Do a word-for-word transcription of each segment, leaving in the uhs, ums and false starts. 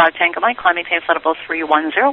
five Tango Mike, climbing pace level three one zero.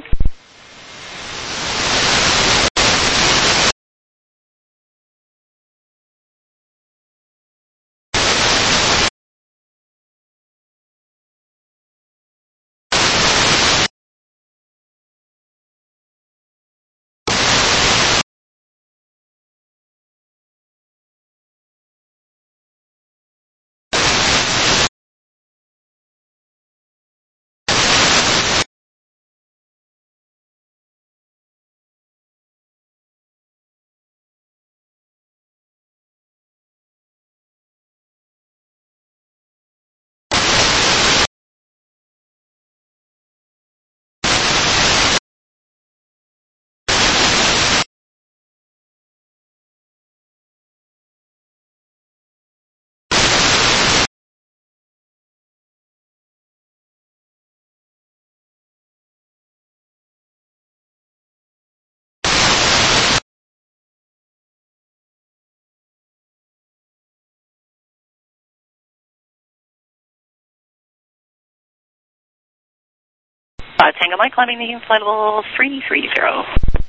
five Tango Mike, climbing the flight level three three zero.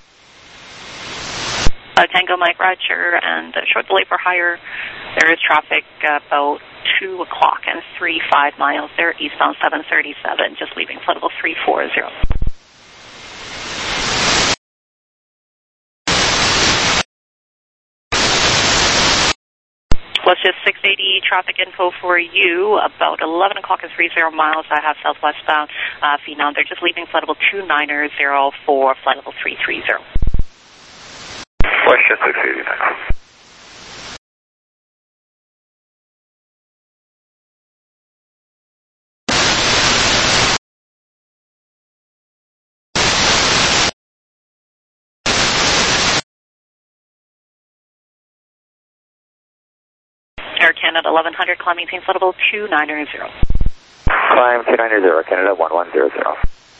five Tango Mike, Roger, and uh, short delay for higher. There is traffic uh, about two o'clock and three five miles there, eastbound seven thirty-seven, just leaving flight level three four zero. Let's just six eighty traffic info for you. About eleven o'clock and three zero miles. I have southwestbound uh, Phenom. They're just leaving flight level two nine zero for flight level three three zero. Westjet six eighty-nine. Air Canada eleven hundred, climbing pace level two nine zero. Climb two nine zero, Canada one one zero zero.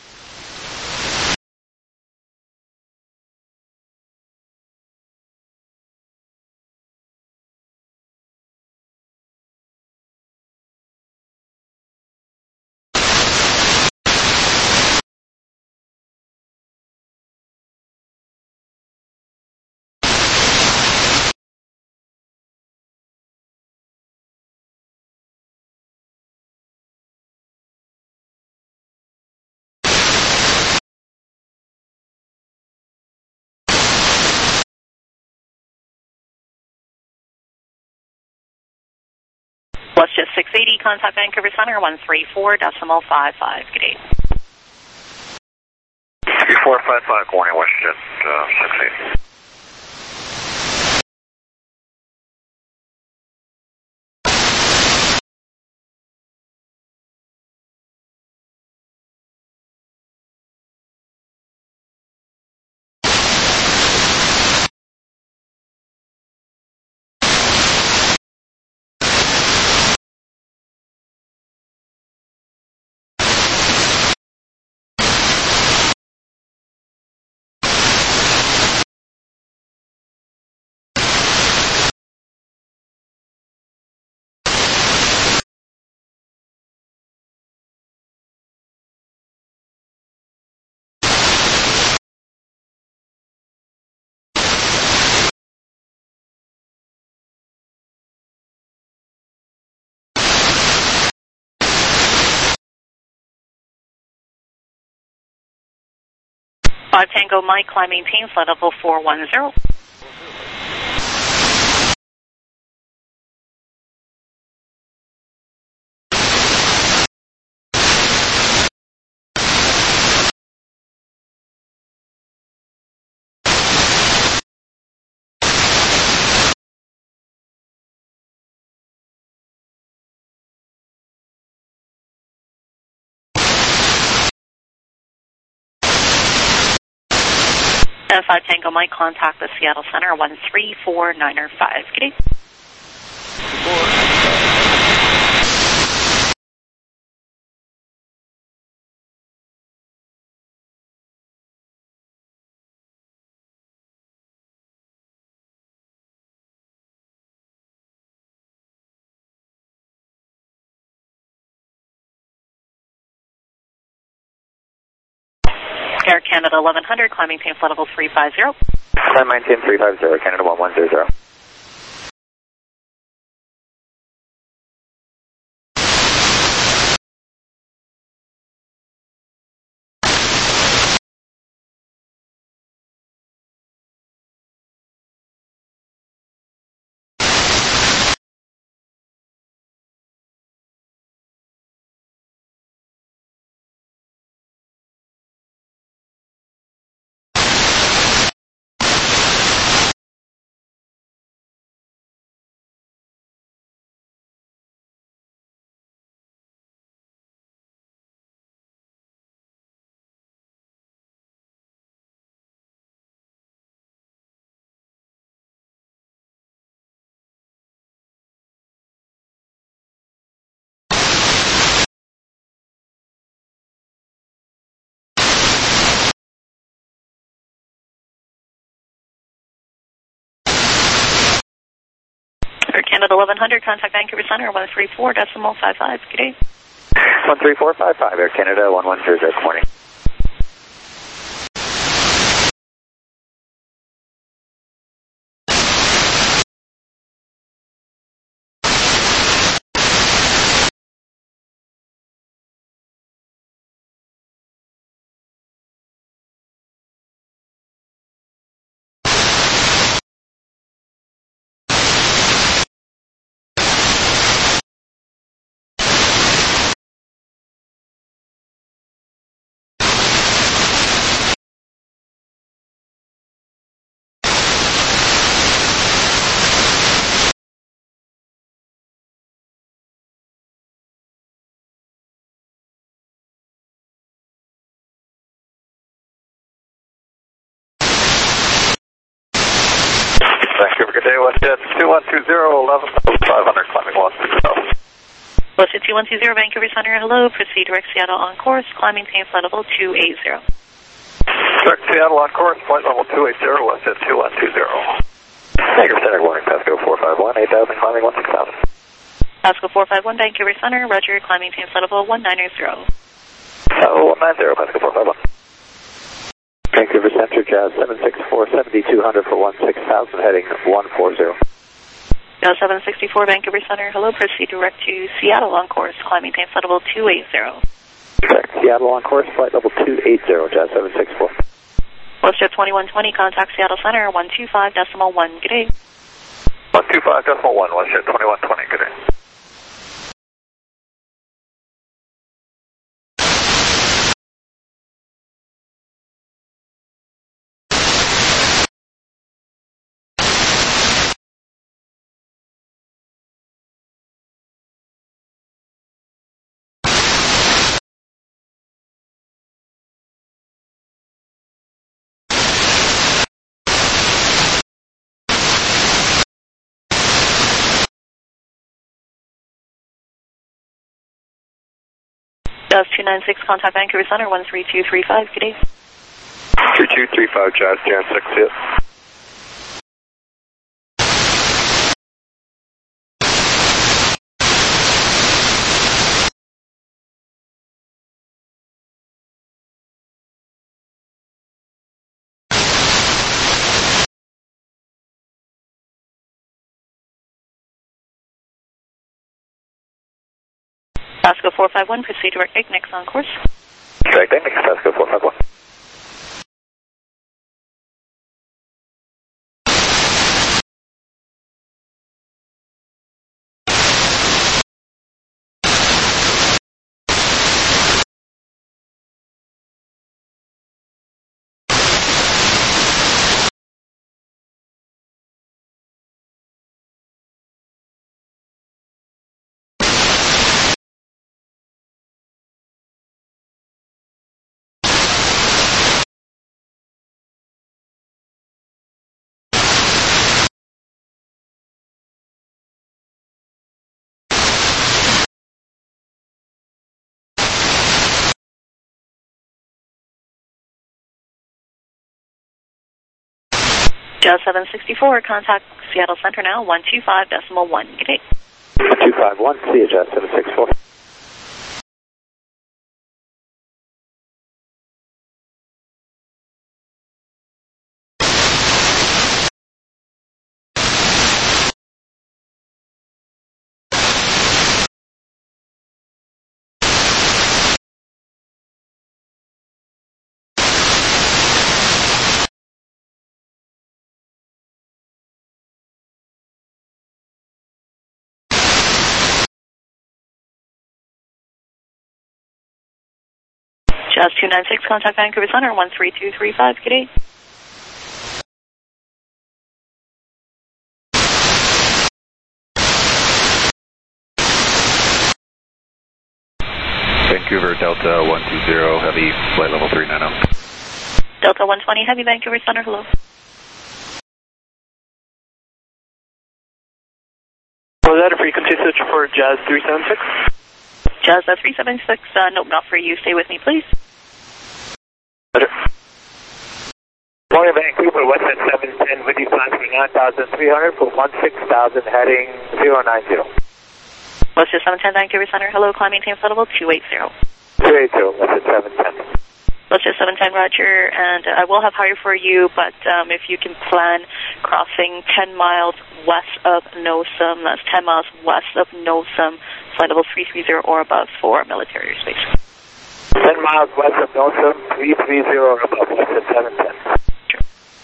Let's just six eighty, contact Vancouver Center one three four decimal five five. Good day. three four five five, warning, Westjet uh, six eighty. five Tango Mike, climbing pace level four one zero. And five Tango Mike, contact the Seattle Center one three four nine five. Good day. Air Canada eleven hundred, climb maintain flight level three five zero. Climb maintain three five zero, Canada one one zero zero. Air Canada eleven hundred, contact Vancouver Center one three four decimal five five. Good day. one three four five five, Air Canada one one zero zero, good morning. Vancouver, good day, WestJet two one two zero, eleven five hundred, climbing one six zero. WestJet two one two zero, Vancouver Center, hello, proceed direct Seattle on course, climb maintain flight level two eight zero. Direct Seattle on course, flight level two eight zero, WestJet two one two zero. Vancouver Center, good morning, Pasco four five one, eight thousand, climbing one six thousand. Pasco four five one, Vancouver Center, roger, climb maintain flight level one nine zero. Oh, one nine zero, Pasco four five one. Vancouver Center, Jazz seven six four, seventy-two hundred for one six thousand, heading one four zero. Jazz seven sixty-four, Vancouver Center, hello, proceed direct to Seattle on course, climb maintain flight level two eight zero. Direct Seattle on course, flight level two eight zero, Jazz seven six four. WestJet twenty-one twenty, contact Seattle Center, one two five decimal one, good day. one two five decimal one, WestJet twenty-one twenty, good day. Jazz two nine six, contact Vancouver Center, one three two three five, good day. three two three five, Jazz, Jan six, yes. Pasco four five one, proceed direct Ignex on course. Direct Ignex, Pasco four five one. Jazz seven sixty-four, contact Seattle Center now, one two five decimal one, good day. one two five one, see you, Jazz seven sixty-four. Jazz two nine six, contact Vancouver Center, one three two three five, good day. Vancouver Delta one two zero, heavy, flight level three nine zero. Delta one twenty, heavy, Vancouver Center, hello. Was that a frequency switch for Jazz three seven six? Jazz uh, three seven six, uh, nope, not for you. Stay with me, please. Better. Morning, Vancouver, Western seven ten, with you flying for nine thousand three hundred for one six thousand, heading zero nine zero. Western seven ten, Vancouver Center, hello, climb maintain flight level two eight zero. two eight zero, Western seven ten. Western seven ten, Roger, and uh, I will have higher for you, but um, if you can plan crossing ten miles west of NOSAM, that's ten miles west of NOSAM, flight level three three zero or above for military airspace. ten miles west of NOSAM, three three zero or above, Western seven ten. Sure.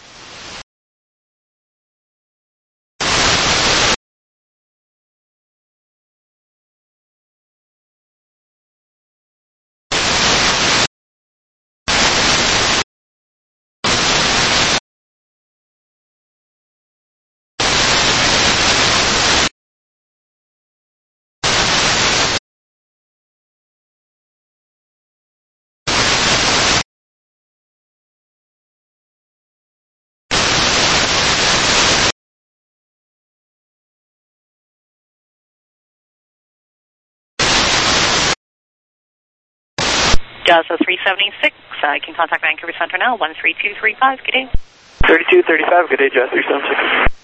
Jazz three seventy-six, I can contact Vancouver Center now, one three two three five, good day. thirty-two thirty-five, good day, Jazz three seven six.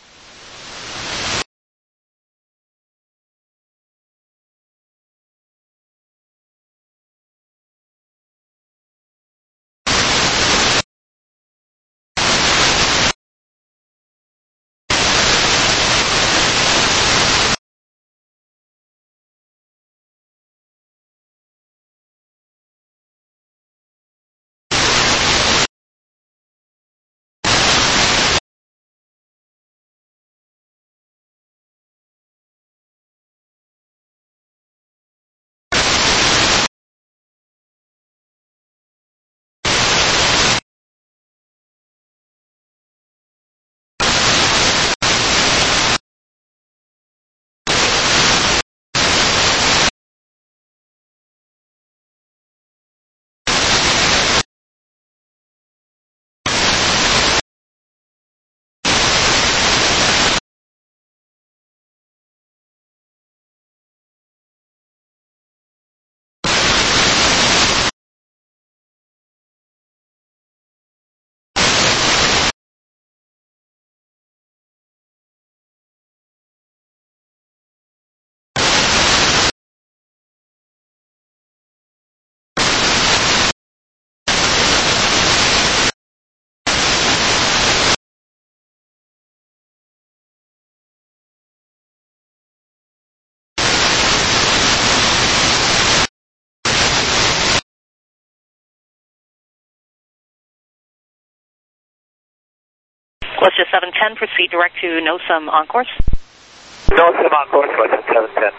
Western seven ten, proceed direct to NOSAM on course. NOSAM on course, Western seven ten.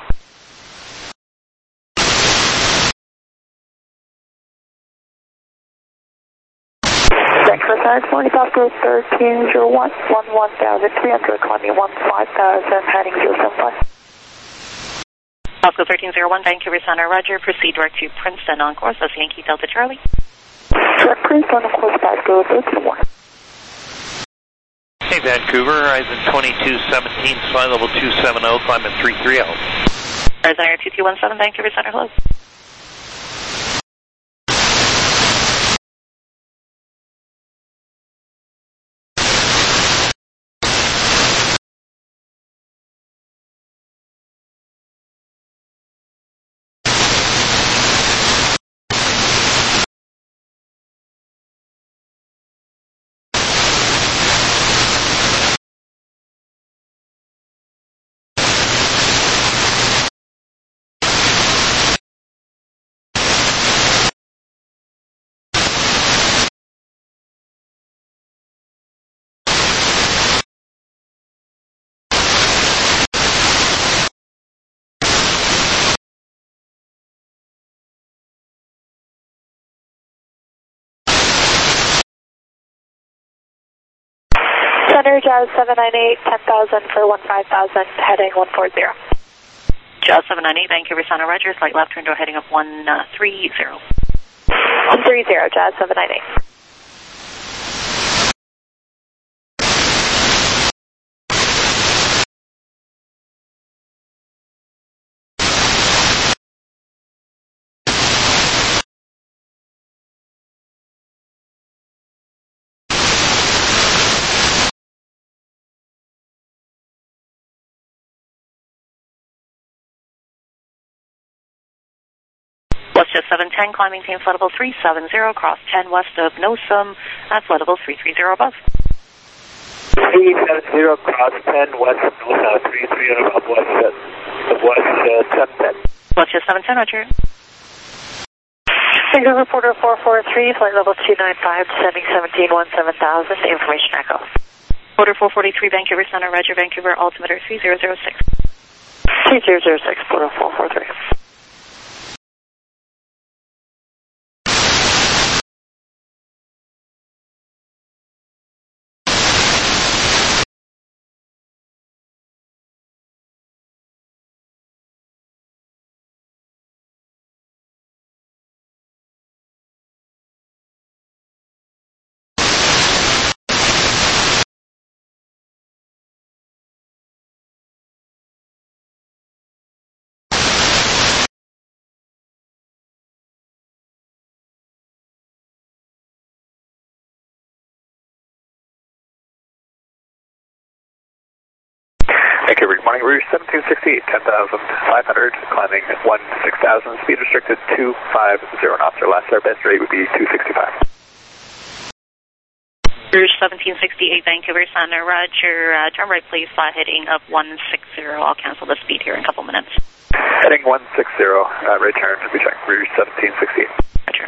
Vancouver Center, twenty Pascal thirteen zero one, one one thousand three hundred, climbing one five thousand, heading zero seven five. Pascal thirteen zero one, Vancouver Center, Roger, proceed direct to Princeton on course, that's Yankee Delta Charlie. Direct Princeton on course, Pascal thirteen one. Hey Vancouver, Horizon twenty-two seventeen, flight level two seven zero, climbing three three zero. Horizon Air two two one seven, Vancouver Center, hello. Center, Jazz seven nine eight, ten thousand for one five thousand, heading one four zero. Jazz seven nine eight, Vancouver Center, Roger, slight left turn to heading up one three zero. one three zero, Jazz seven nine eight. WestJet seven ten, climb maintain flight level three seven zero, cross ten west of Nosum, at flight level three three zero above. three seven zero, cross ten west of Nosum, three three zero above WestJet, WestJet seven ten. WestJet seven ten, Roger. Single reporter four four three, flight level two nine five, descending seventeen one seven thousand, information echo. Reporter four forty-three, Vancouver Center, Roger, Vancouver, altimeter three zero zero six. three zero zero six, reporter four four three. Vancouver, good morning, Rouge seventeen sixty-eight, ten thousand five hundred, climbing one six thousand, speed restricted two five zero knots or less. Our best rate would be two sixty-five. Rouge seventeen sixty-eight, Vancouver Center, Roger, uh, turn right please, fly heading up one six zero. I'll cancel the speed here in a couple minutes. Heading one six zero, uh, right turn, we check Rouge seventeen sixty-eight. Roger.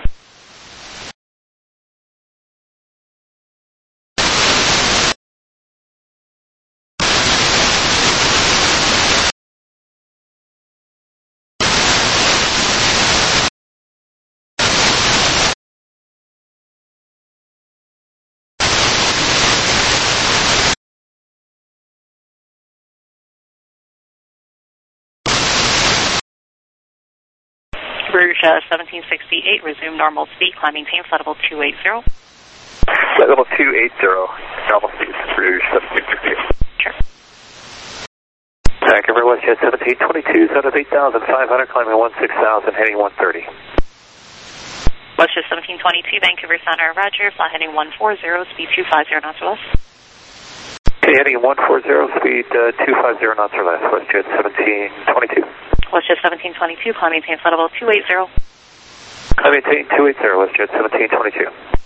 Rouge uh, seventeen sixty-eight, resume normal speed, climb maintain flight level two eighty. Flight level two eighty, normal speed, Rouge seventeen sixty-eight. Sure. Vancouver, WestJet seventeen twenty-two, out of eight thousand five hundred, climbing one six thousand, heading one thirty. WestJet seventeen twenty-two, Vancouver Center, Roger, fly heading one four zero, speed two five zero knots or less. Okay, heading one four zero, speed uh, two five zero knots or less, WestJet seventeen twenty-two. WestJet seventeen twenty-two, climb maintain flight level two eighty. Climb maintain two eighty, WestJet seventeen twenty-two.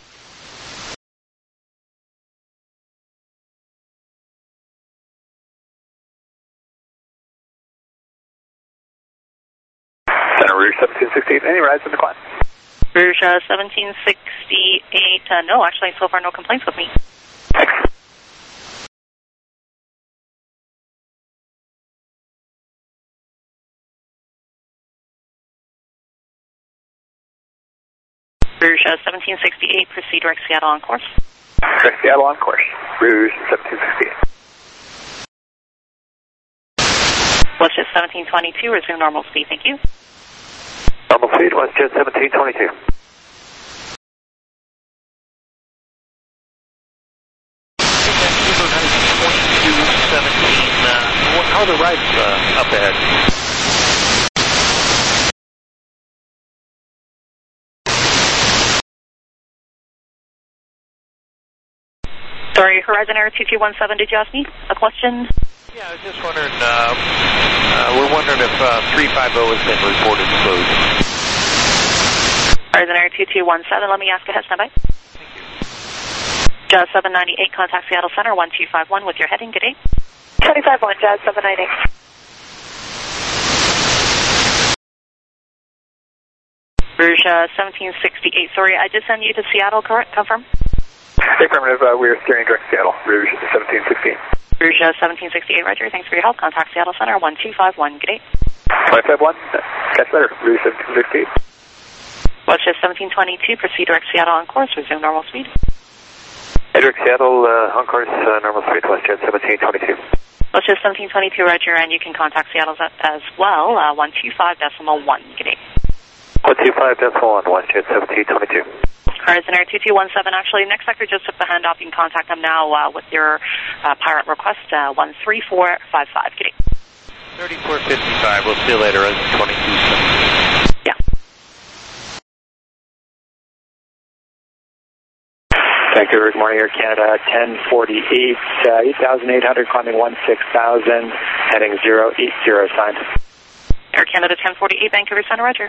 Center Rouge seventeen sixty-eight, any rides in the climb? Rouge uh, seventeen sixty-eight, uh, no, actually, so far no complaints with me. Excellent. Rouge uh, seventeen sixty-eight, proceed direct Seattle on course. Direct Seattle on course, Rouge seventeen sixty-eight. WestJet seventeen twenty-two, resume normal speed, thank you. Normal speed, WestJet seventeen twenty-two. twenty-two seventeen, uh, how are the rides uh, up ahead? Sorry, Horizon Air two two one seven, did you ask me a question? Yeah, I was just wondering, uh, uh, we're wondering if uh, three five zero has been reported closed. Horizon Air two two one seven, let me ask ahead, standby. Thank you. Jazz seven ninety-eight, contact Seattle Center, one two five one with your heading, good day. twenty-five one, Jazz seven ninety-eight. Rouge uh, seventeen sixty-eight, sorry, I just sent you to Seattle, correct? Confirm? Affirmative, uh, we are steering direct Seattle, Rouge seventeen sixty-eight. Rouge uh, seventeen sixty-eight, Roger, thanks for your help. Contact Seattle Center, one two five one, good day. twenty-five one, catch later, Rouge seventeen sixty-eight. WestJet seventeen twenty-two, proceed direct Seattle on course, resume normal speed. Edric, Seattle, uh, on course, uh, normal speed, WestJet seventeen twenty-two. WestJet seventeen twenty-two, roger, and you can contact Seattle as well, uh, one two five decimal one, good day. one two five decimal one, WestJet seventeen twenty-two. Cars in air two two one seven, actually, next sector just took the handoff. You can contact them now uh, with your uh, pirate request, uh, one three four five five, good day. thirty-four fifty-five, we'll see you later, as twenty-two. Yeah. Vancouver, good morning, Air Canada, ten forty-eight, uh, eight thousand eight hundred, climbing one six thousand, heading zero eight zero, sign. Air Canada ten forty-eight, Vancouver Center, roger.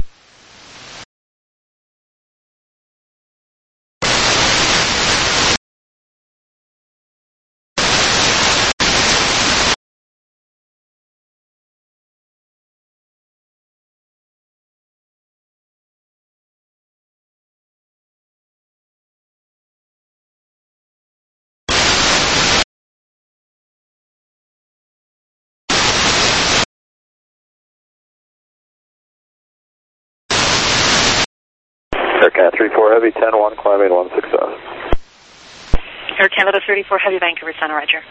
Air Canada three four Heavy, ten one, climbing one six thousand. Air Canada thirty-four Heavy, Vancouver Center, roger.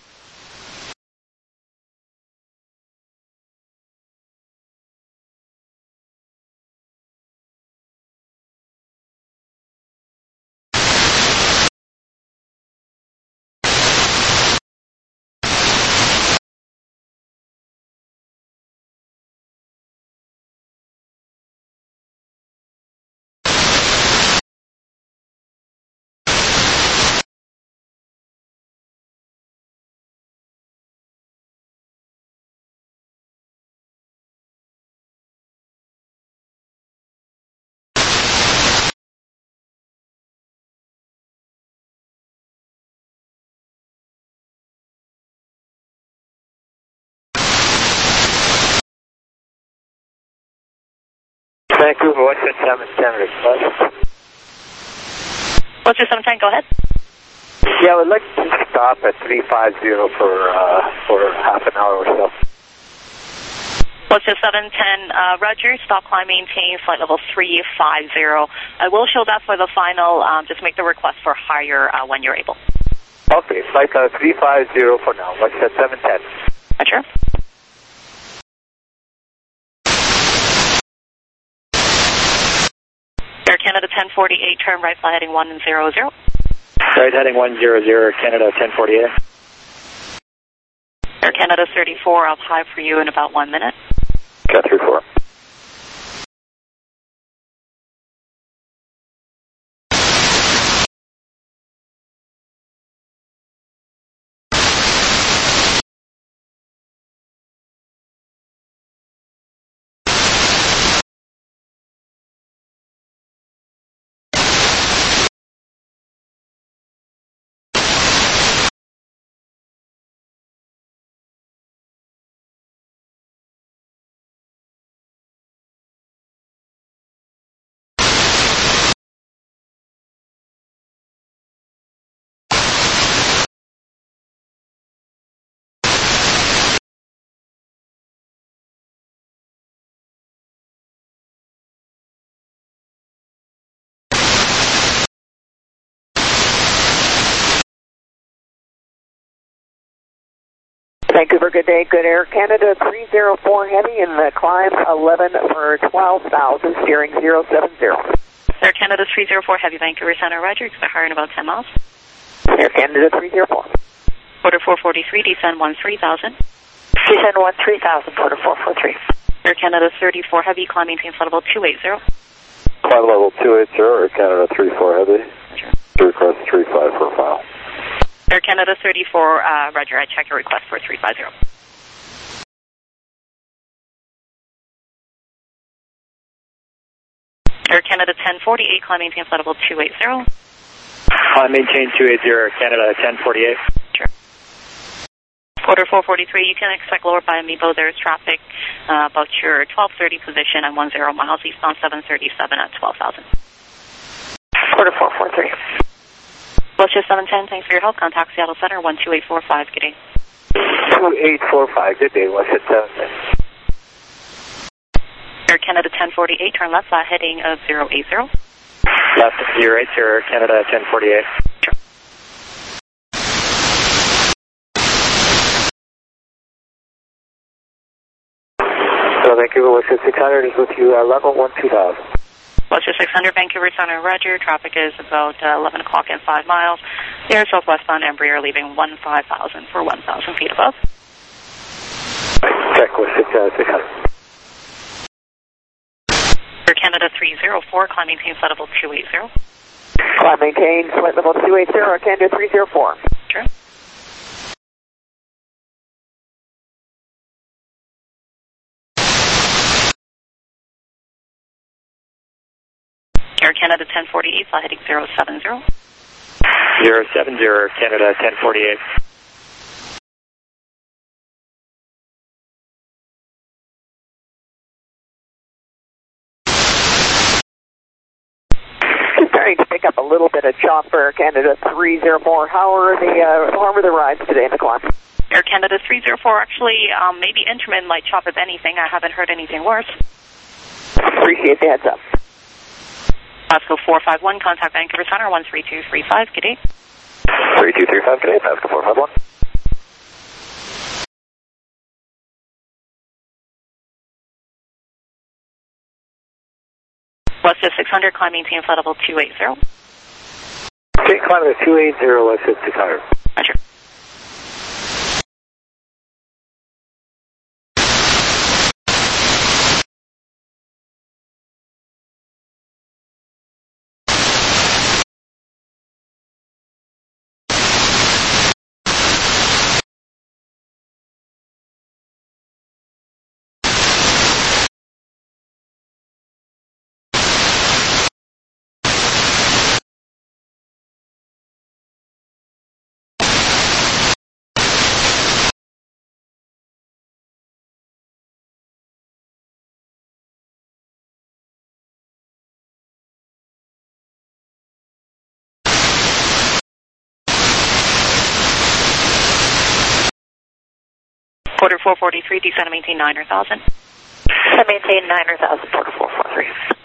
Vancouver, WestJet seven ten, request. WestJet seven ten, go ahead. Yeah, I would like to stop at three five zero for, uh, for half an hour or so. WestJet seven ten, uh, roger, stop climb, maintain flight level three five zero. I will show that for the final, um, just make the request for higher uh, when you're able. Okay, flight uh, three five zero for now, WestJet seven ten. Roger. Air Canada ten forty-eight, turn right flight heading one zero zero. Right heading one zero zero, Canada ten forty-eight. Air Canada thirty-four, up high for you in about one minute. Cat three four. Vancouver, good day, good Air Canada three zero four Heavy in the climb eleven for twelve thousand, steering zero seven zero. Air Canada three zero four Heavy, Vancouver Center, roger, expect higher in about ten miles. Air Canada three zero four. Quarter four forty-three, descend one three thousand. Descend one three thousand, quarter four four three. Air Canada thirty-four Heavy, climb, maintain flight level two eight zero. Climb level two eight zero, Air Canada three four Heavy. Roger. Request three five for file. Air Canada thirty-four, uh, roger, I check your request for three five zero. Air Canada ten forty-eight, climb, maintain flight level two eight zero. Climb, maintain two eight zero, Canada ten forty-eight. Sure. Quarter four forty-three, you can expect lower by Amiibo. There's traffic uh, about your twelve thirty position and one zero miles eastbound seven thirty-seven at twelve thousand. Quarter four four three. WestJet seven ten, thanks for your help. Contact Seattle Center, one two eight four five, good day. two eight four five, good day, WestJet seven ten. Air Canada ten forty-eight, turn left, flat heading of zero eight zero. Left zero eight zero, Canada ten forty-eight. Sure. Westjet six hundred is with you, uh, level one two thousand. Westjet six hundred, Vancouver Center, Roger. Traffic is about uh, eleven o'clock and five miles. Air southwestbound Embraer leaving one five thousand for one thousand feet above. Check with six hundred. Air Canada three zero four, climb maintain flight level two eighty. Climb maintain flight level two eighty, Air Canada three zero four. Sure. Air Canada ten forty-eight, flight heading zero seven zero. zero seven zero, Canada ten forty-eight. Just starting to pick up a little bit of chop for Air Canada three zero four. How are the, uh, how are the rides today in the climb? Air Canada three zero four, actually, um, maybe intermittent light chop if anything. I haven't heard anything worse. Appreciate the heads up. Pasco four five one, contact Vancouver Center, one three two three five, good day. three two three five, good day, Pasco four five one. Westjet six hundred, climb maintain flight level two eighty. Okay, climb at two eighty, Westjet six hundred. Roger. Porter four forty-three, descend and maintain nine thousand. Descend maintain nine thousand, Porter four forty-three.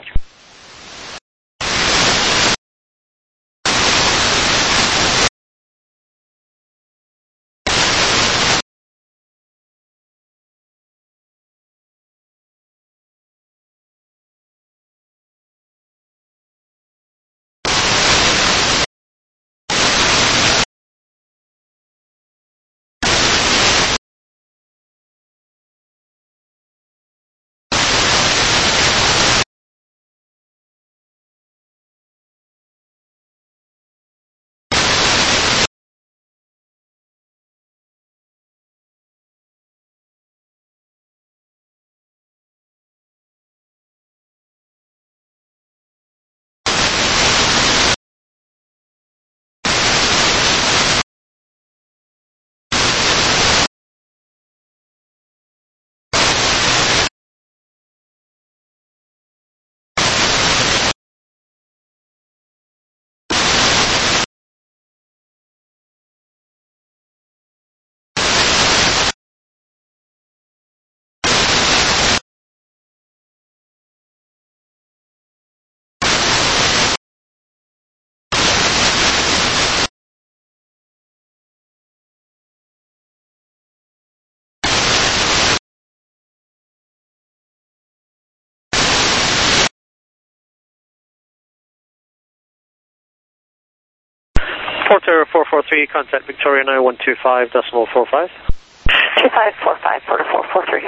Porter four four three, contact Victoria now one two five decimal four five. two five four five, Porter four four three.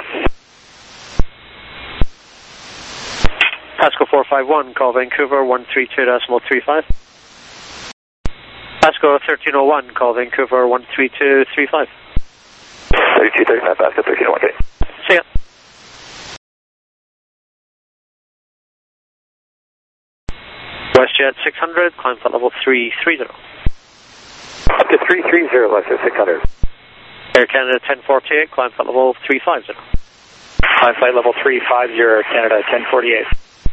Pasco four five one, call Vancouver one three two decimal three five. Pasco thirteen oh one, call Vancouver one three two three five. thirty-two thirty-five, Pasco thirteen oh one, okay. See ya. Westjet six hundred, climb flight level three three zero. Up to three three zero, Westjet six hundred. Air Canada ten forty-eight, climb flight level three five zero. Climb flight level three five zero, Canada ten forty-eight.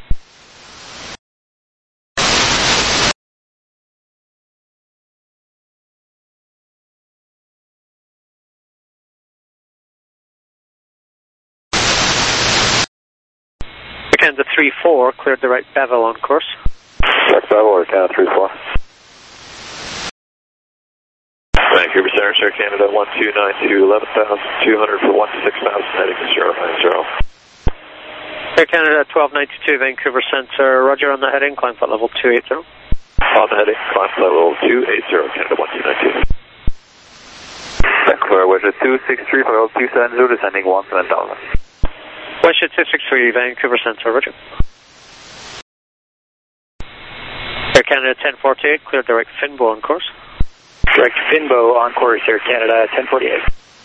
Canada three four, cleared the right bevel on course. Check bevel, or Canada three four. Vancouver Center, Air Canada one two nine two, eleven thousand two hundred for one six thousand, heading to zero nine zero. Air Canada twelve ninety-two, Vancouver Centre, roger on the heading, climb flight level two eighty. On the heading, climb flight level two eighty, Canada one two nine two. Vancouver, Westjet two six three, flight level two seventy, descending one seven thousand. Westjet two six three, Vancouver Centre, roger. Air Canada ten forty-eight, clear direct Finbo on course. Direct Finbo on course, Air Canada ten forty-eight.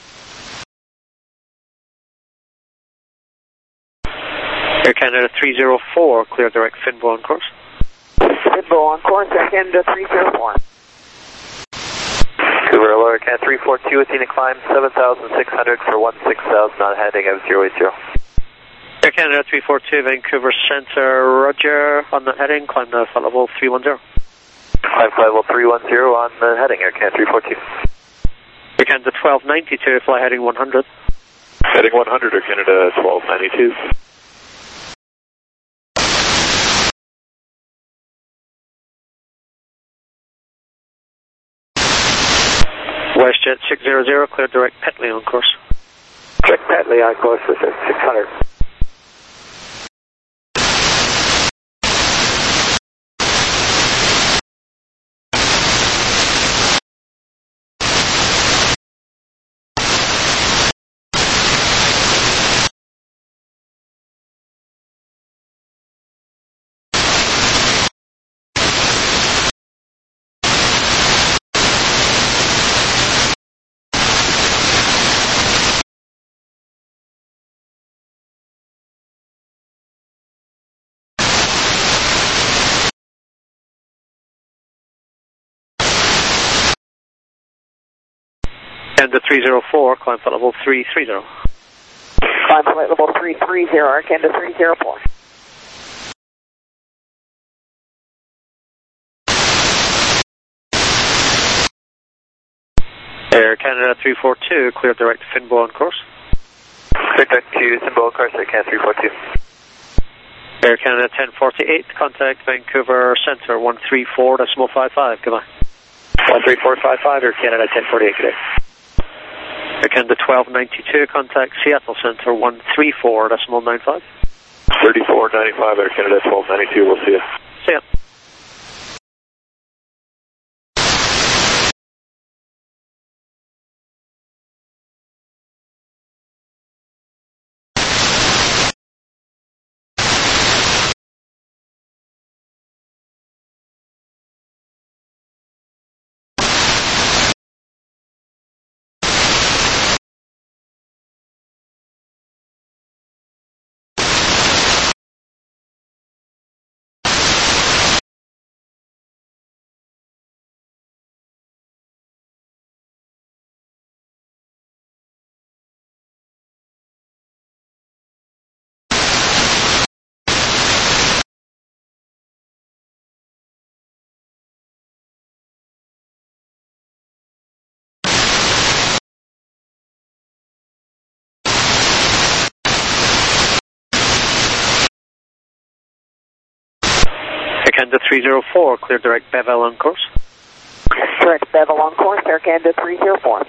Air Canada three zero four, clear direct Finbo on course. Finbo on course, Air Canada three zero four. Vancouver, Air Canada three four two, Athena climb seven thousand six hundred for one six thousand on heading of zero eight zero. Air Canada three four two, Vancouver Centre, roger on the heading, climb the flight level three one zero. Climb flight level three one zero on the heading, Air Canada three four two. Air Canada twelve ninety-two, fly heading one hundred. Heading one hundred, Air Canada twelve ninety-two. Westjet six zero zero, clear direct Petley on course. Check Petley on course with six hundred. And the three zero four, climb flight level three three zero. Climb flight level three three zero, Air Canada three zero four. Air Canada three four two, clear direct Finbo on course. Clear direct to Finbo on course, Air Canada three four two. Air Canada ten forty-eight, contact Vancouver Centre one three four decimal five five, goodbye. one three four five five, Air Canada ten forty-eight, good day. Air Canada twelve ninety-two, contact Seattle Centre one three four decimal nine five. thirty-four ninety-five, Air Canada twelve ninety-two, we'll see you. See ya. Air Canada three zero four, clear direct Bevel on course. Direct Bevel on course, Air Canada three zero four.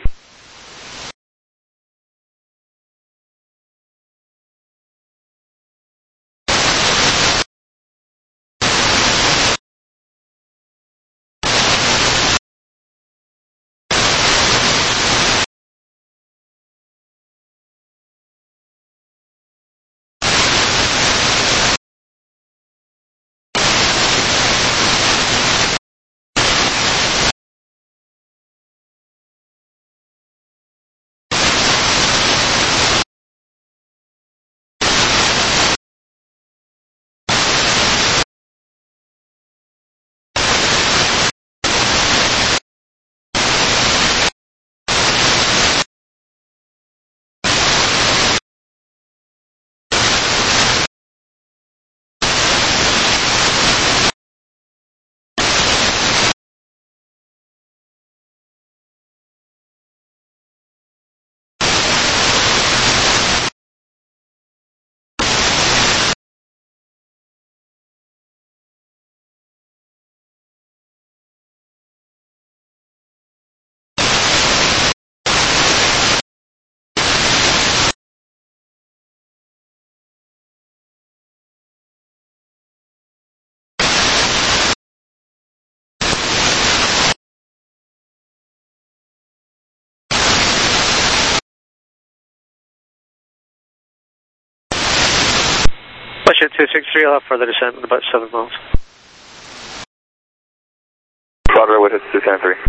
WestJet two six three, I'll have further descent in about seven miles. Roger, WestJet two seven three.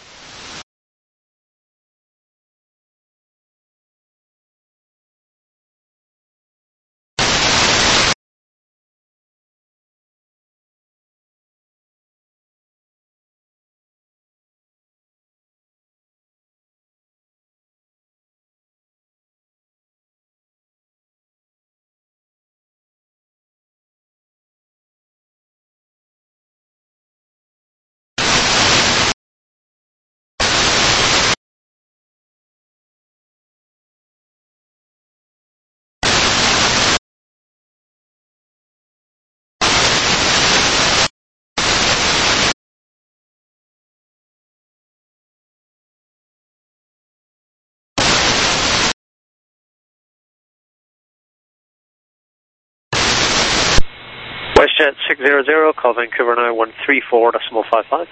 WestJet six zero zero, call Vancouver now one three four decimal five five.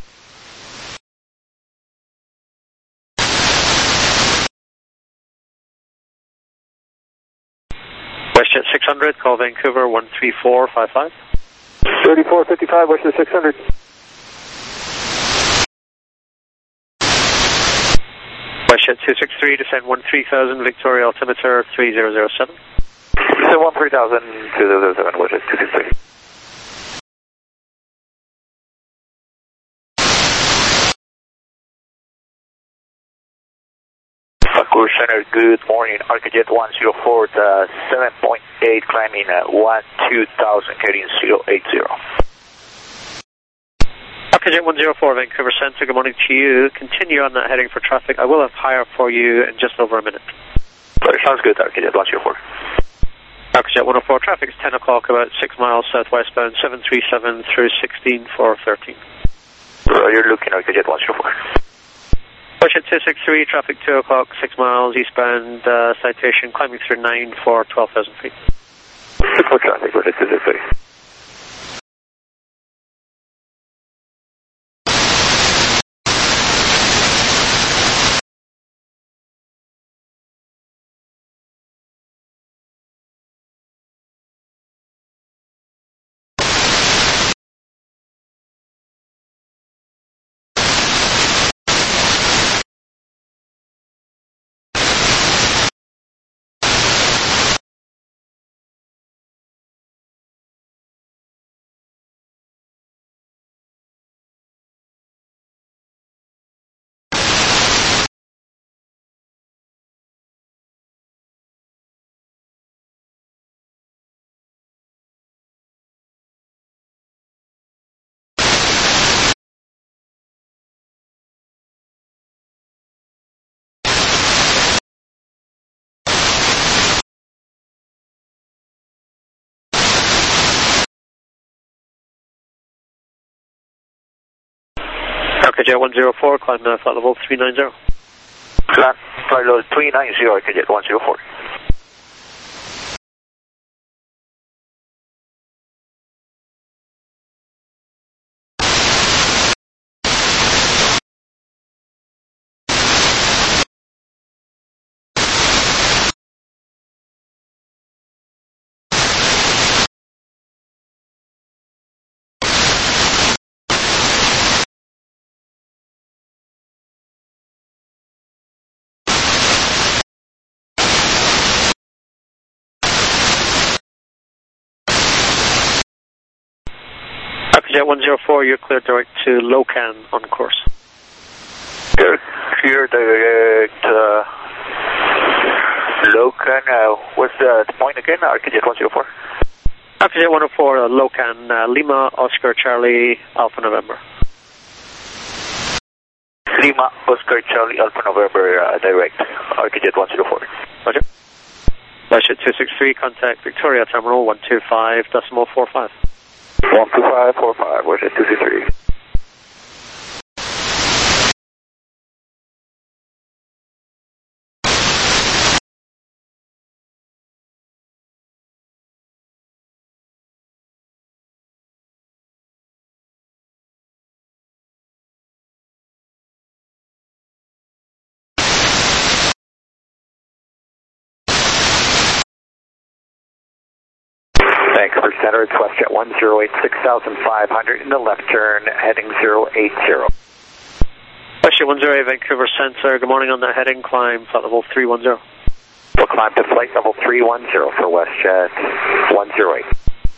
WestJet six hundred, call Vancouver one three four five five. thirty-four fifty-five, WestJet six hundred. WestJet two six three, descend one three thousand, Victoria altimeter three zero zero seven. Descend one three thousand, two zero zero seven, WestJet two six three. Vancouver Center, good morning. ArcaJet one zero four, uh, seven point eight, climbing uh, one two thousand, heading zero eight zero. ArcaJet one zero four, Vancouver Center, good morning to you. Continue on that heading for traffic. I will have higher for you in just over a minute. But it sounds good, ArcaJet one zero four. ArcaJet one oh four, traffic is ten o'clock, about six miles southwestbound, seven three seven through sixteen for thirteen. You're looking ArcaJet one zero four. WestJet two six three, traffic two o'clock, six miles eastbound, uh, citation climbing through nine for twelve thousand feet. six four traffic, WestJet two six three. ArcaJet one zero four, climb uh, flight level three nine zero. Flight level three nine zero, ArcaJet one zero four. ArcaJet one zero four, you're cleared direct to Locan on course. You're cleared direct uh, Locan, uh, what's the, the point again? ArcaJet one zero four. ArcaJet one oh four, uh, Locan, uh, Lima, Oscar, Charlie, Alpha November. Lima, Oscar, Charlie, Alpha November, uh, direct, ArcaJet one zero four. Roger. WestJet two six three, contact Victoria Terminal one two five decimal four five. one two five four five, WestJet two six three. Vancouver Center, it's WestJet one zero eight, six thousand five hundred in the left turn, heading zero eight zero. WestJet one zero eight, Vancouver Center, good morning on the heading, climb flight level three one zero. We'll climb to flight level three one zero for WestJet one zero eight.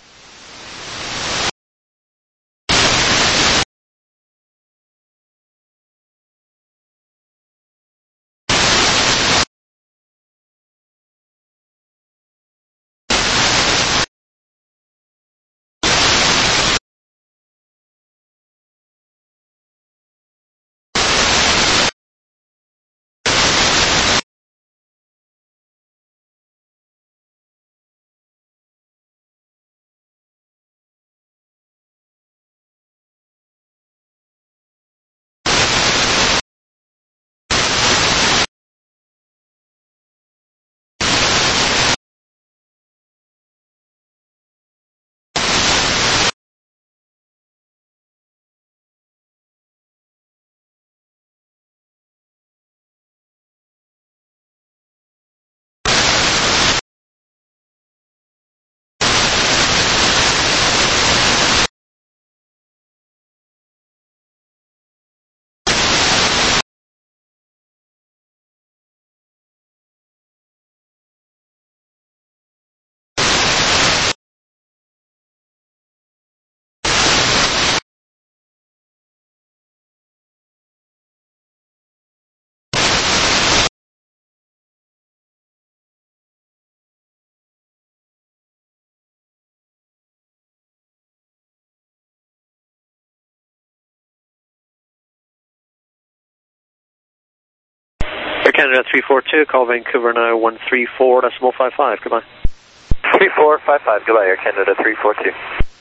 Air Canada three four two, call Vancouver now one three four decimal five five, goodbye. three four five five, goodbye, Air Canada three four two.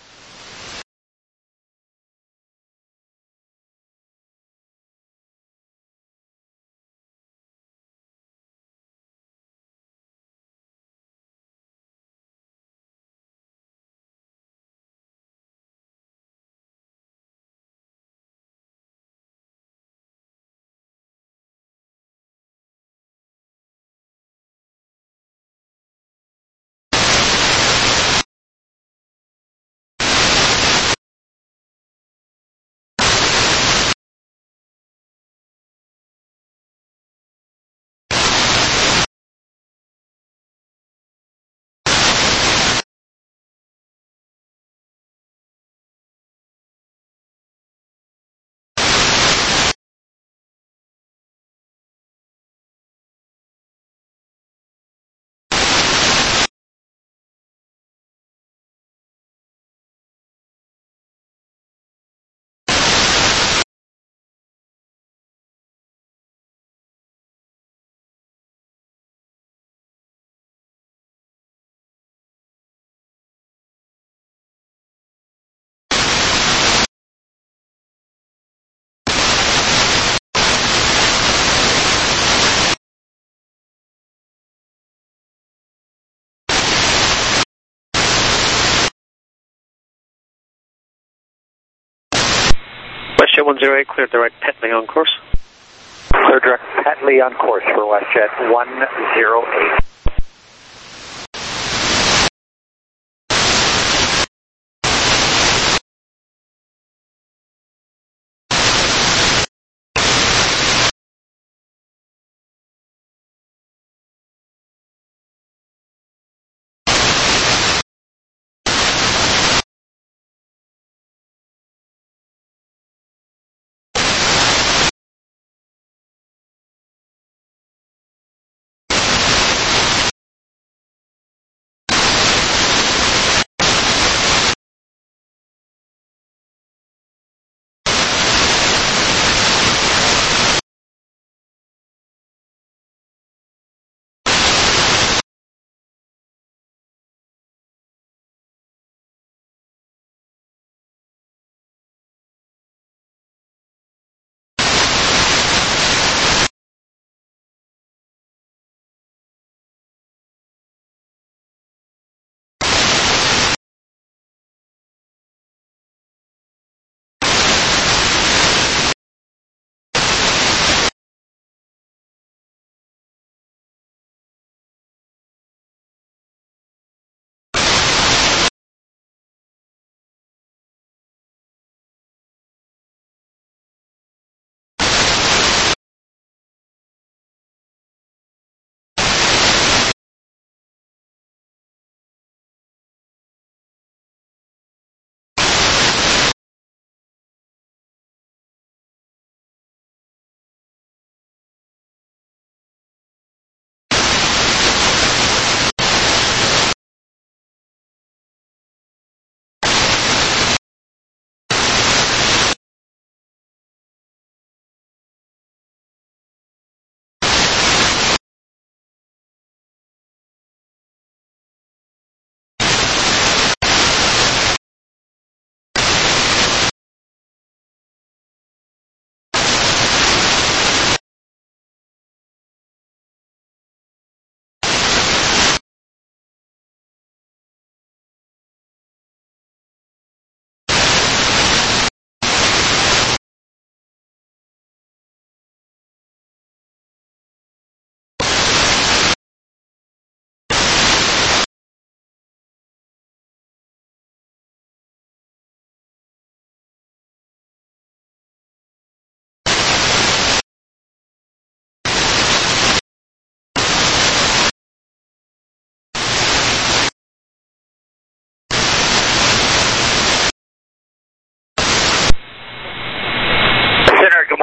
WestJet one zero eight, clear direct Petley on course. Clear direct Petley on course for WestJet one zero eight.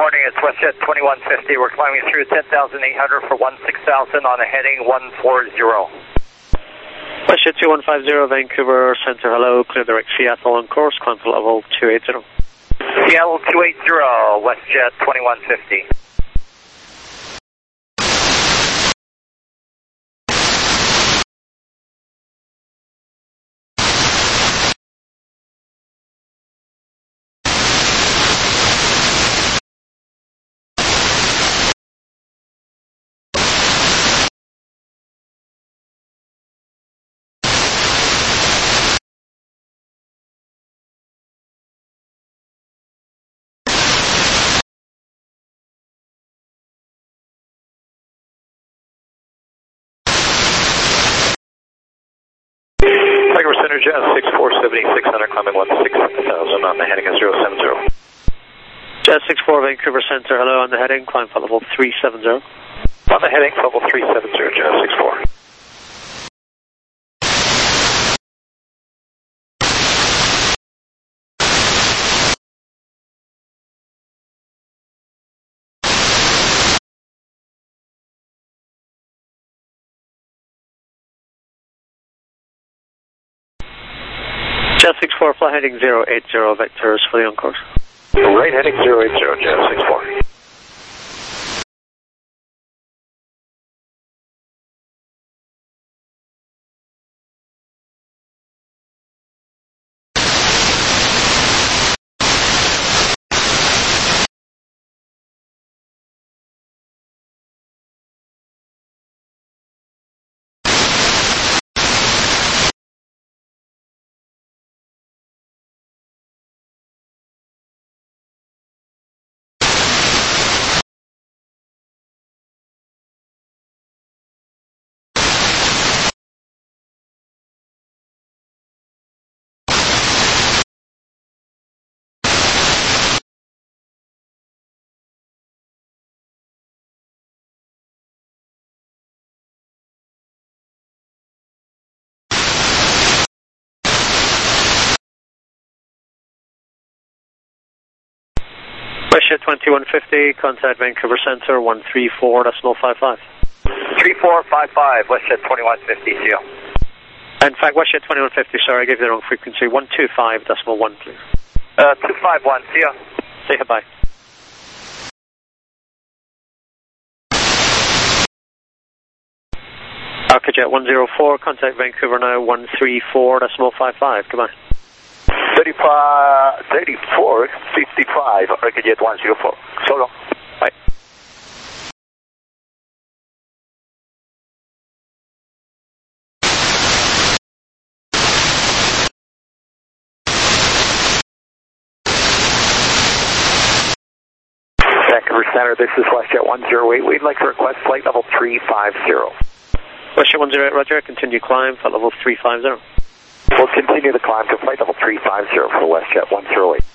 morning, it's WestJet twenty-one fifty. We're climbing through ten thousand eight hundred for one six thousand on a heading one four zero. WestJet two one five zero, Vancouver Center, hello, clear direct Seattle on course, climb to level two eighty. Seattle two eighty, WestJet twenty-one fifty. Tiger Center, Jazz six four seventy, six hundred, climbing one six thousand on the heading of zero seven zero. Jazz six four, Vancouver Center, hello, on the heading, climb for level three seven zero. On the heading, level three seven zero, Jazz six four. Jazz six four, fly heading zero eight zero, vectors for the on course. Right heading zero eight zero, Jazz six four. WestJet twenty-one fifty, contact Vancouver Center, one three four decimal five five. three four five five, WestJet twenty-one fifty, see you. In fact, WestJet twenty-one fifty, sorry, I gave you the wrong frequency, one two five decimal one, please. Uh, two five one, see you. Say goodbye. Arcajet one zero four, contact Vancouver now, one three four decimal five five, goodbye. thirty-five, thirty-four fifty-five, Arcajet one zero four. So long. Bye. Vancouver Center, this is WestJet one zero eight. We'd like to request flight level three five zero. WestJet one zero eight, roger, continue climb, flight level three five zero. We'll continue the climb to flight level three five zero for WestJet one zero eight.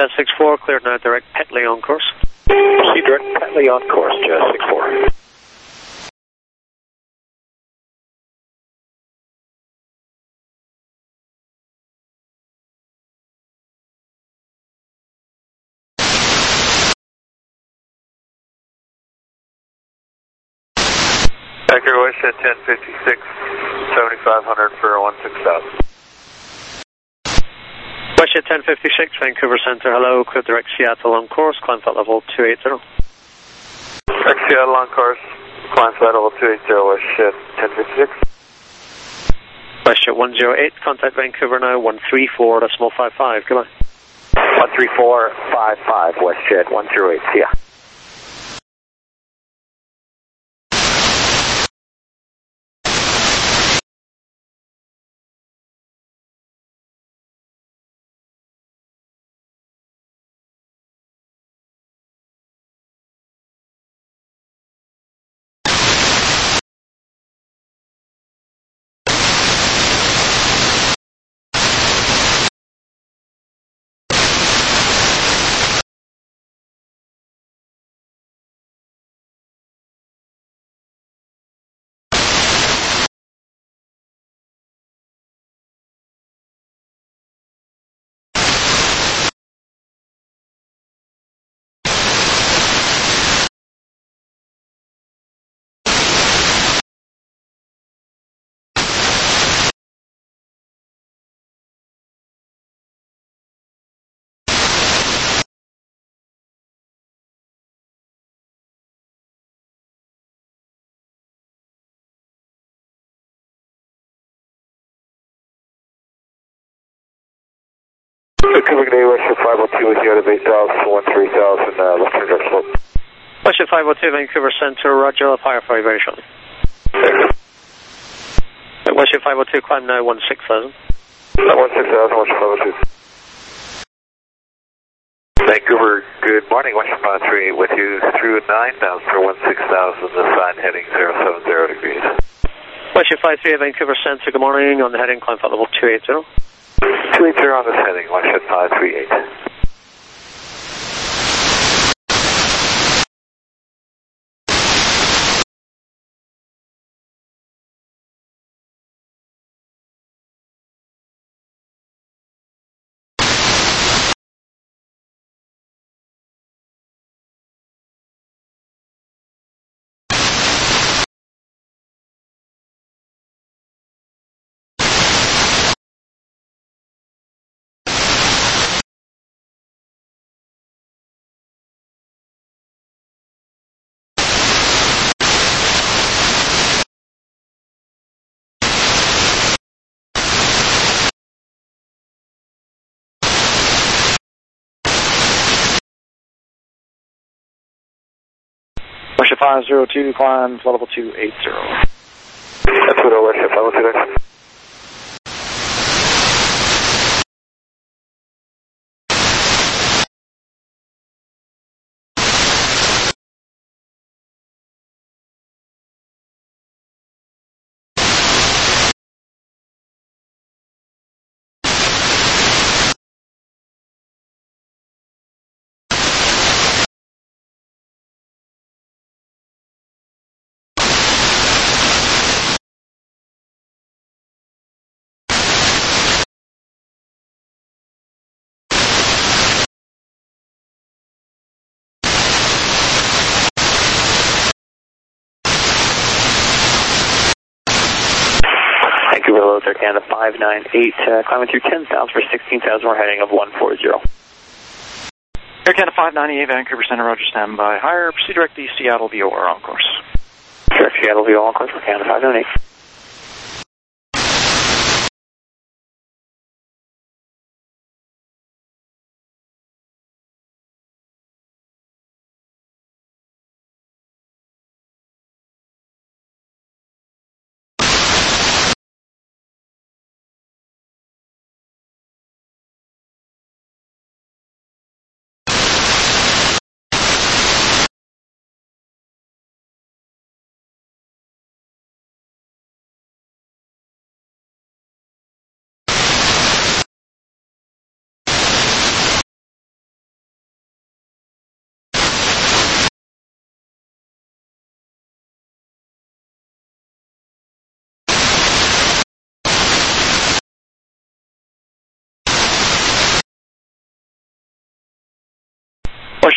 Jet six four, cleared now, direct Petley on course. Proceed direct Petley on course, Jet six four. Anchor WestJet ten fifty-six, seventy-five hundred for one six thousand. WestJet ten fifty-six, Vancouver Centre, hello, clear direct Seattle on course, climb flight level two eighty. Direct Seattle on course, climb flight level two eighty, WestJet ten fifty-six. WestJet one zero eight, contact Vancouver now, one three four, decimal five five, goodbye. one three four five five, WestJet one zero eight, see ya. Vancouver Day, WestJet five oh two with you out of eight thousand, one three thousand, uh, left turn direct slope. WestJet five oh two, Vancouver Centre, roger, I'll fire for you very shortly. WestJet five oh two, climb now, one six thousand. one six thousand, WestJet five oh two. Vancouver, good morning, WestJet five three eight with you through nine thousand for one six thousand, the sign heading zero seven zero degrees. WestJet five three eight, Vancouver Centre, good morning, on the heading, climb flight level two eighty. two eighty on this heading, WestJet five three eight. WestJet five zero two, climb flight level two eighty. That's what our WestJet five oh two there. Hello, Air Canada five nine eight, uh, climbing through ten thousand for sixteen thousand, we're heading of one four zero. Air Canada five ninety-eight, Vancouver Centre, roger, standby. Higher, proceed direct to Seattle V O R on course. Direct Seattle V O R on course for Canada five nine eight.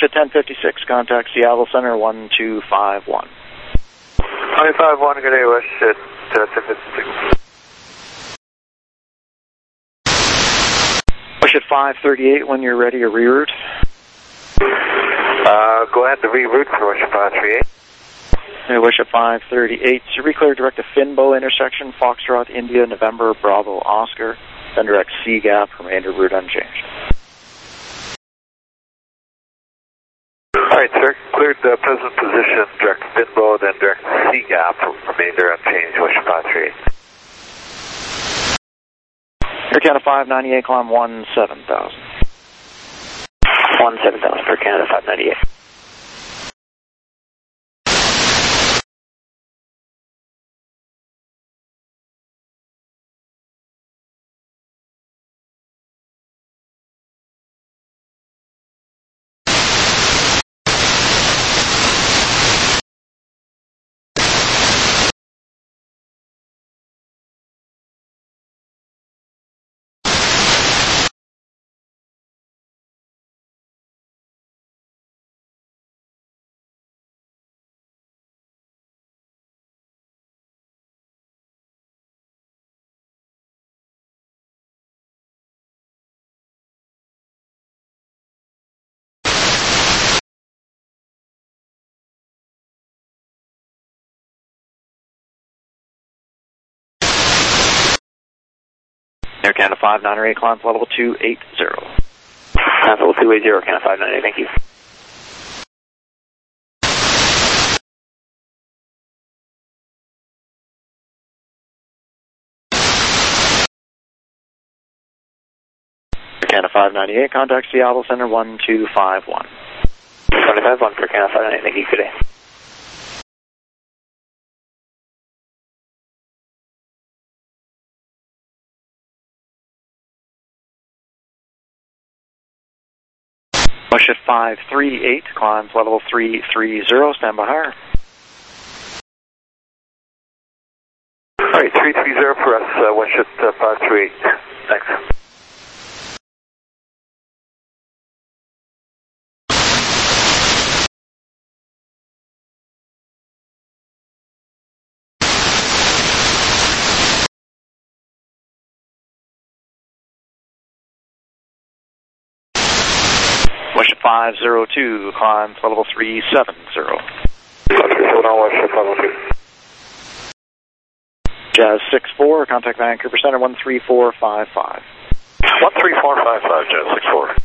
at ten fifty-six, contact Seattle Center one two five one. twenty-five one, good day, Wish at uh, ten fifty-six. Wish at five thirty-eight when you're ready to reroute. Uh, go ahead to reroute for Wish at five thirty-eight. Okay, Wish at five thirty-eight. So reclear direct to Finbo intersection, Foxtrot, India, November, Bravo, Oscar. Then direct C gap, remainder route unchanged. Alright, sir. Cleared the present position, direct Finbo, then direct C gap, remainder unchanged, Wish at five thirty-eight. Air Canada five ninety-eight, climb one seven thousand. one seven thousand for Canada five ninety-eight. Air Canada five ninety-eight, climb level two eighty. Climb level two eighty, Canada five ninety-eight, thank you. Air Canada five ninety-eight, contact Seattle Center one two five one. twenty-five one for Canada five ninety-eight, thank you, good day. Wish at five thirty-eight, climb level three thirty, stand by higher. Alright, three three zero for us, uh, Wish at uh, five thirty-eight. Thanks. Wish at five oh two, climb level three seventy. Hold on, Wish at five oh two. Jazz six four, contact Vancouver Center one three four five five. one three four five five, Jazz six four.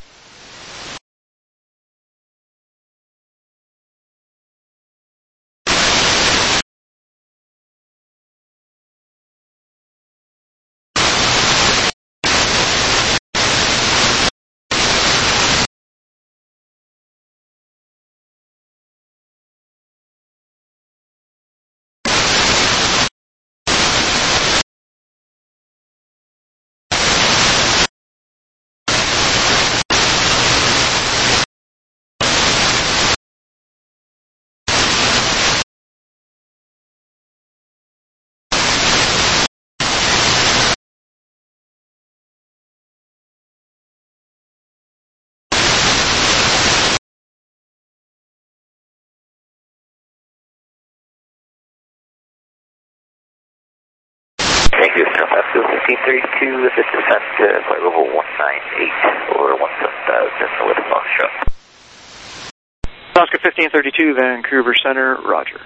Thank you, Sir. Pascal fifteen thirty-two, assistance at uh, flight level one ninety-eight or one seven thousand with Foxtrot. Oscar fifteen thirty-two, Vancouver Center, roger.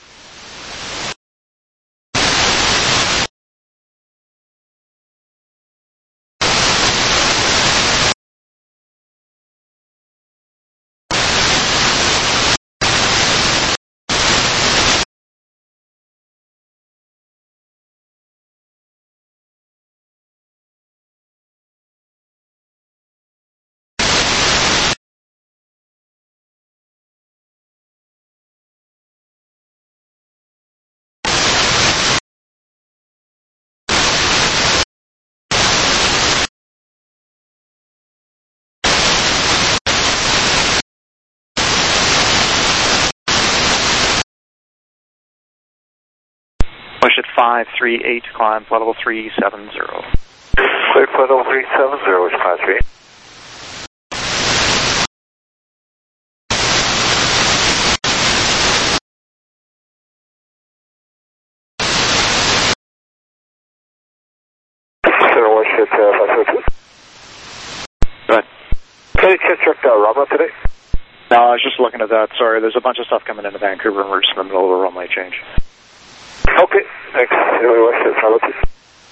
Push at five three eight, climb flight level three seventy. Clear flight level three seventy, which five three eight. five zero two. Go ahead. Okay, chance check uh, Rob today? No, I was just looking at that. Sorry, there's a bunch of stuff coming into Vancouver and we're just in the middle of a runway change. Okay, thanks. Anyway, West, five zero two.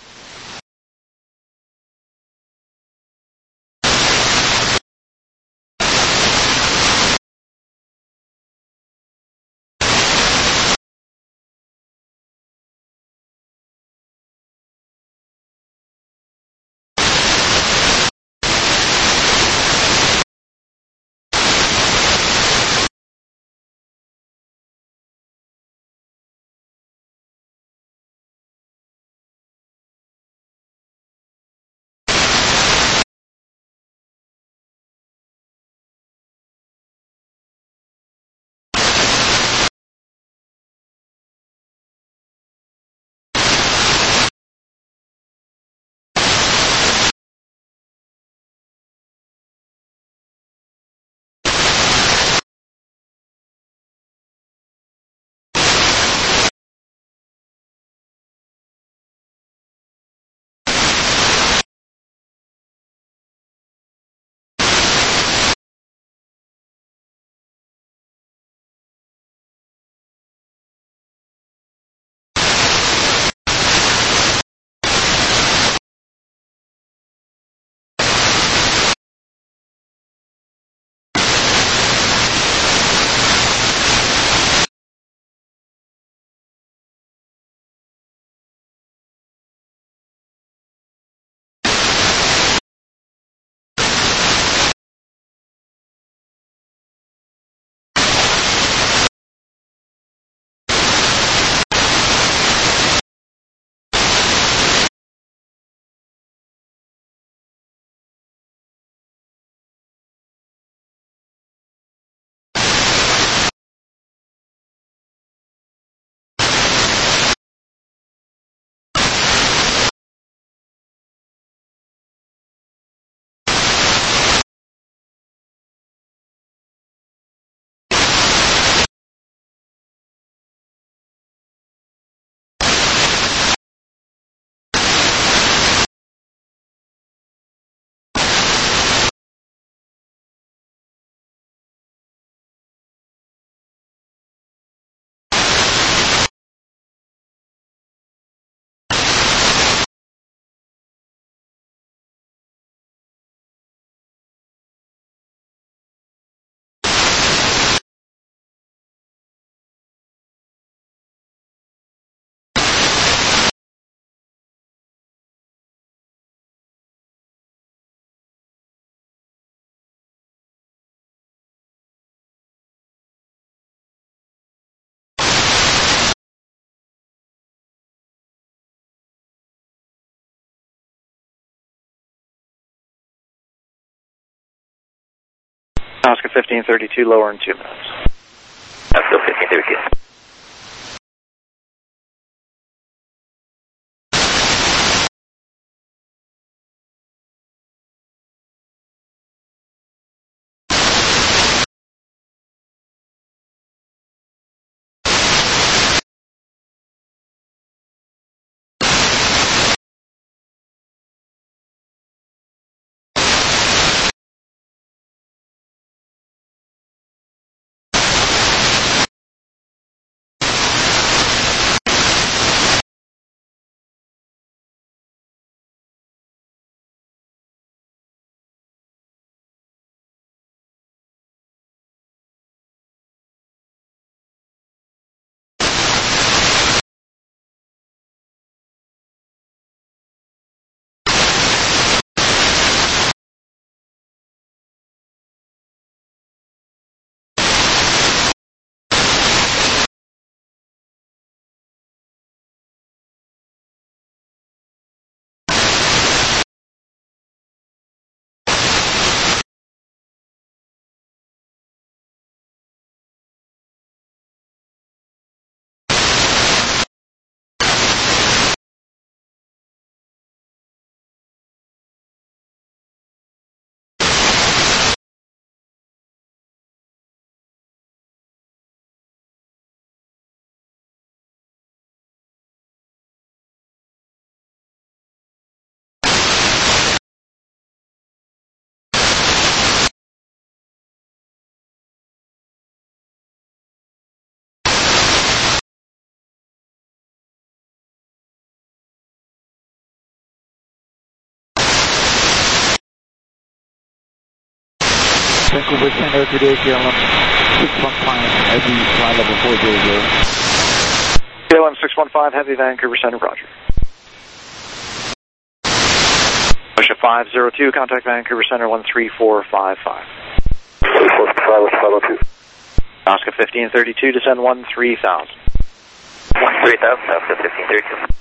Oscar fifteen thirty-two, lower in two minutes. Oscar fifteen thirty-two. Vancouver Center today, K L M six one five, heavy, flight level four zero zero. K L M six one five, heavy, Vancouver Center, roger. Osha five zero two, contact Vancouver Center one three four five five. four five, what's five oh two? Oscar fifteen thirty-two, descend one three thousand. one three thousand, Oscar fifteen thirty-two.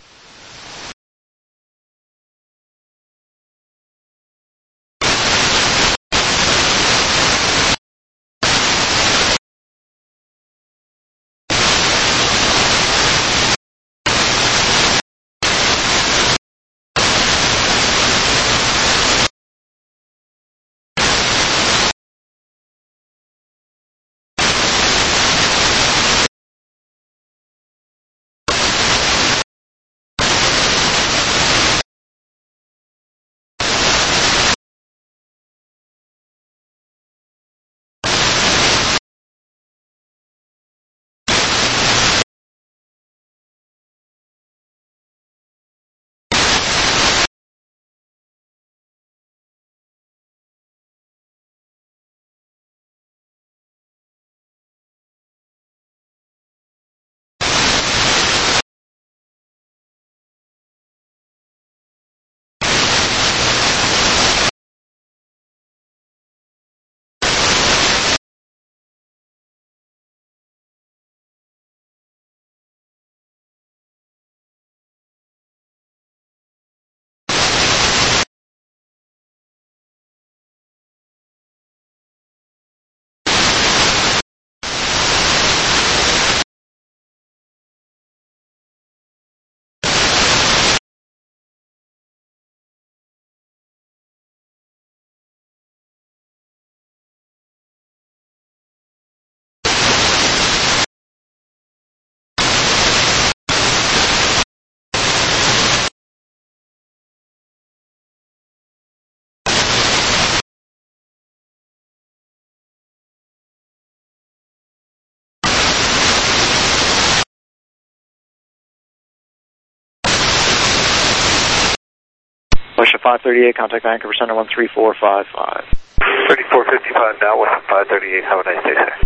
Osha five thirty-eight, contact Vancouver Center one three four five five. thirty-four fifty-five now, Western five thirty-eight, have a nice day, sir.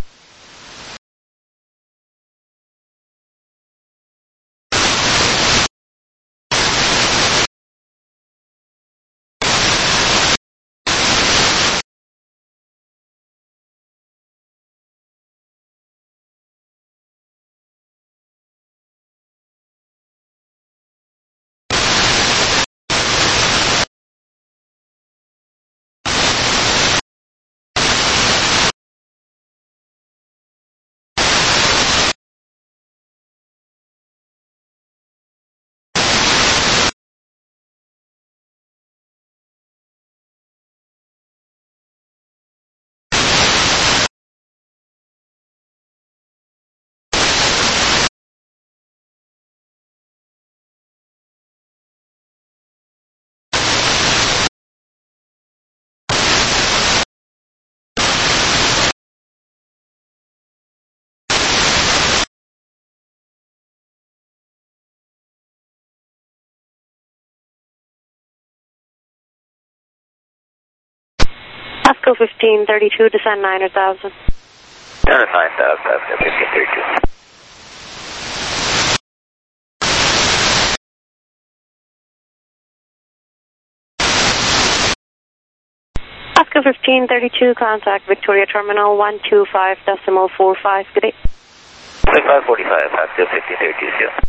Pasco fifteen thirty-two, descend nine thousand. Down at nine thousand, Oscar fifteen thirty-two. Pasco fifteen thirty-two, contact Victoria Terminal one two five decimal four five. Good day. twenty-five forty-five, Pasco fifteen thirty-two.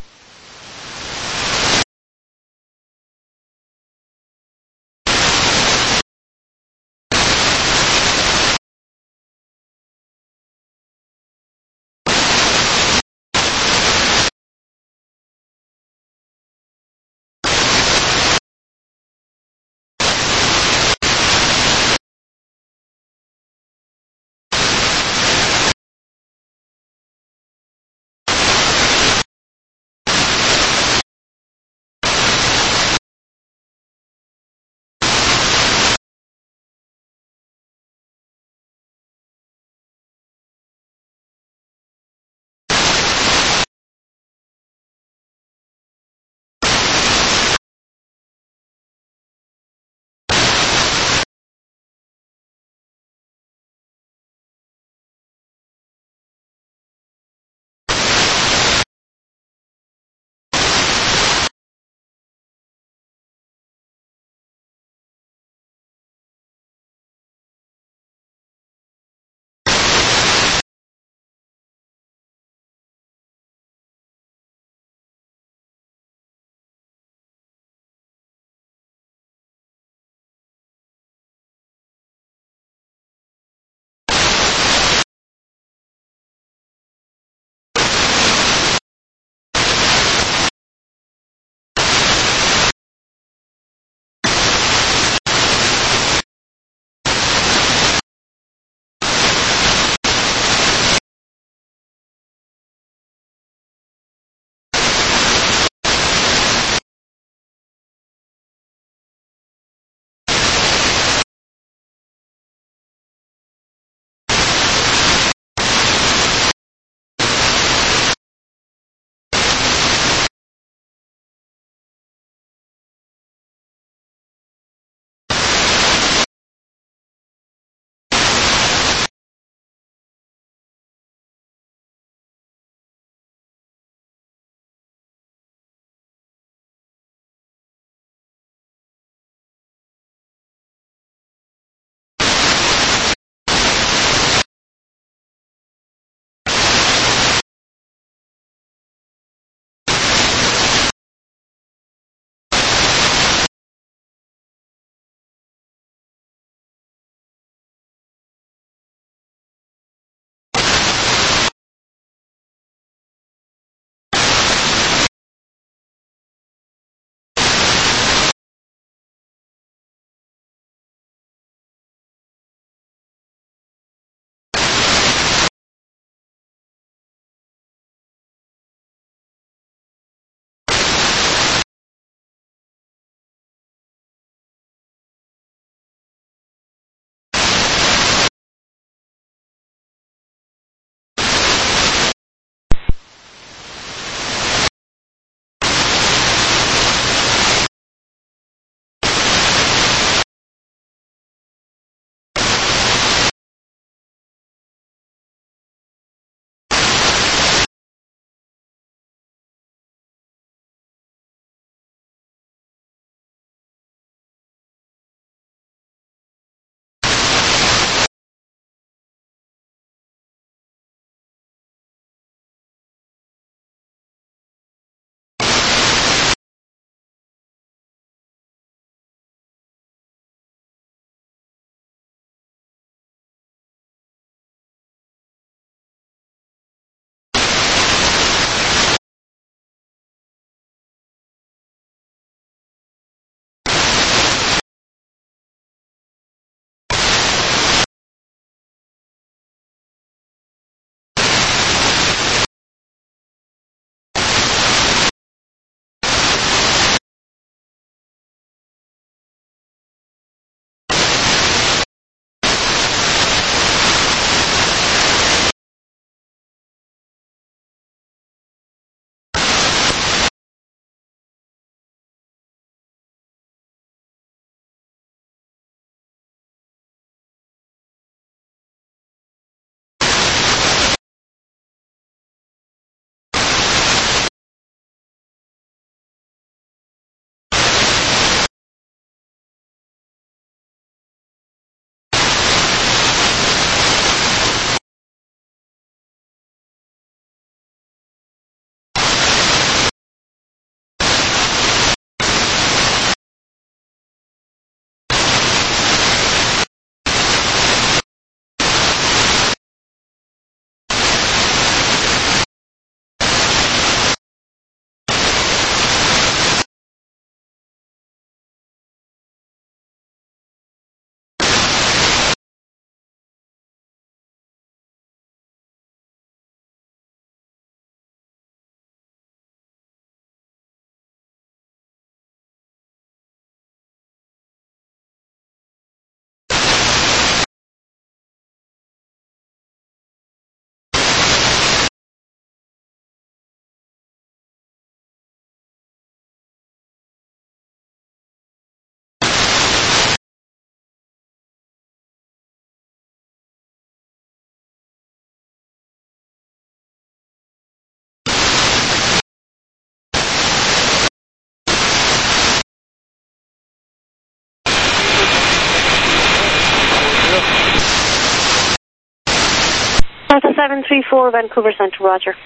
seven three four, Vancouver Centre, roger.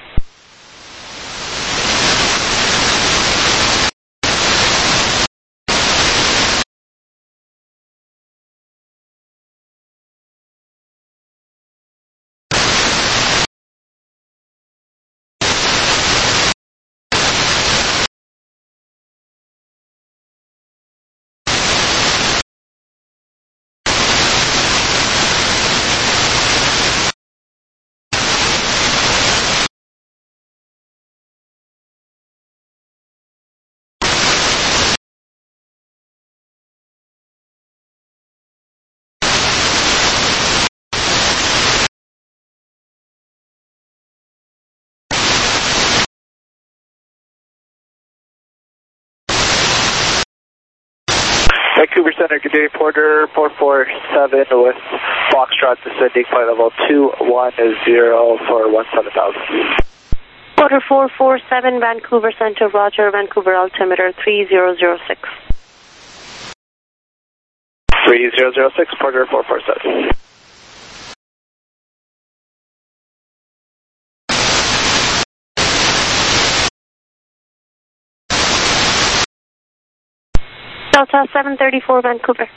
Vancouver Centre, good day, Porter four four seven with Foxtrot descending flight level two one zero for one seven thousand. Porter four four seven, Vancouver Centre, roger, Vancouver altimeter three zero zero six. three zero zero six, Porter four four seven. Delta seven thirty-four, Vancouver.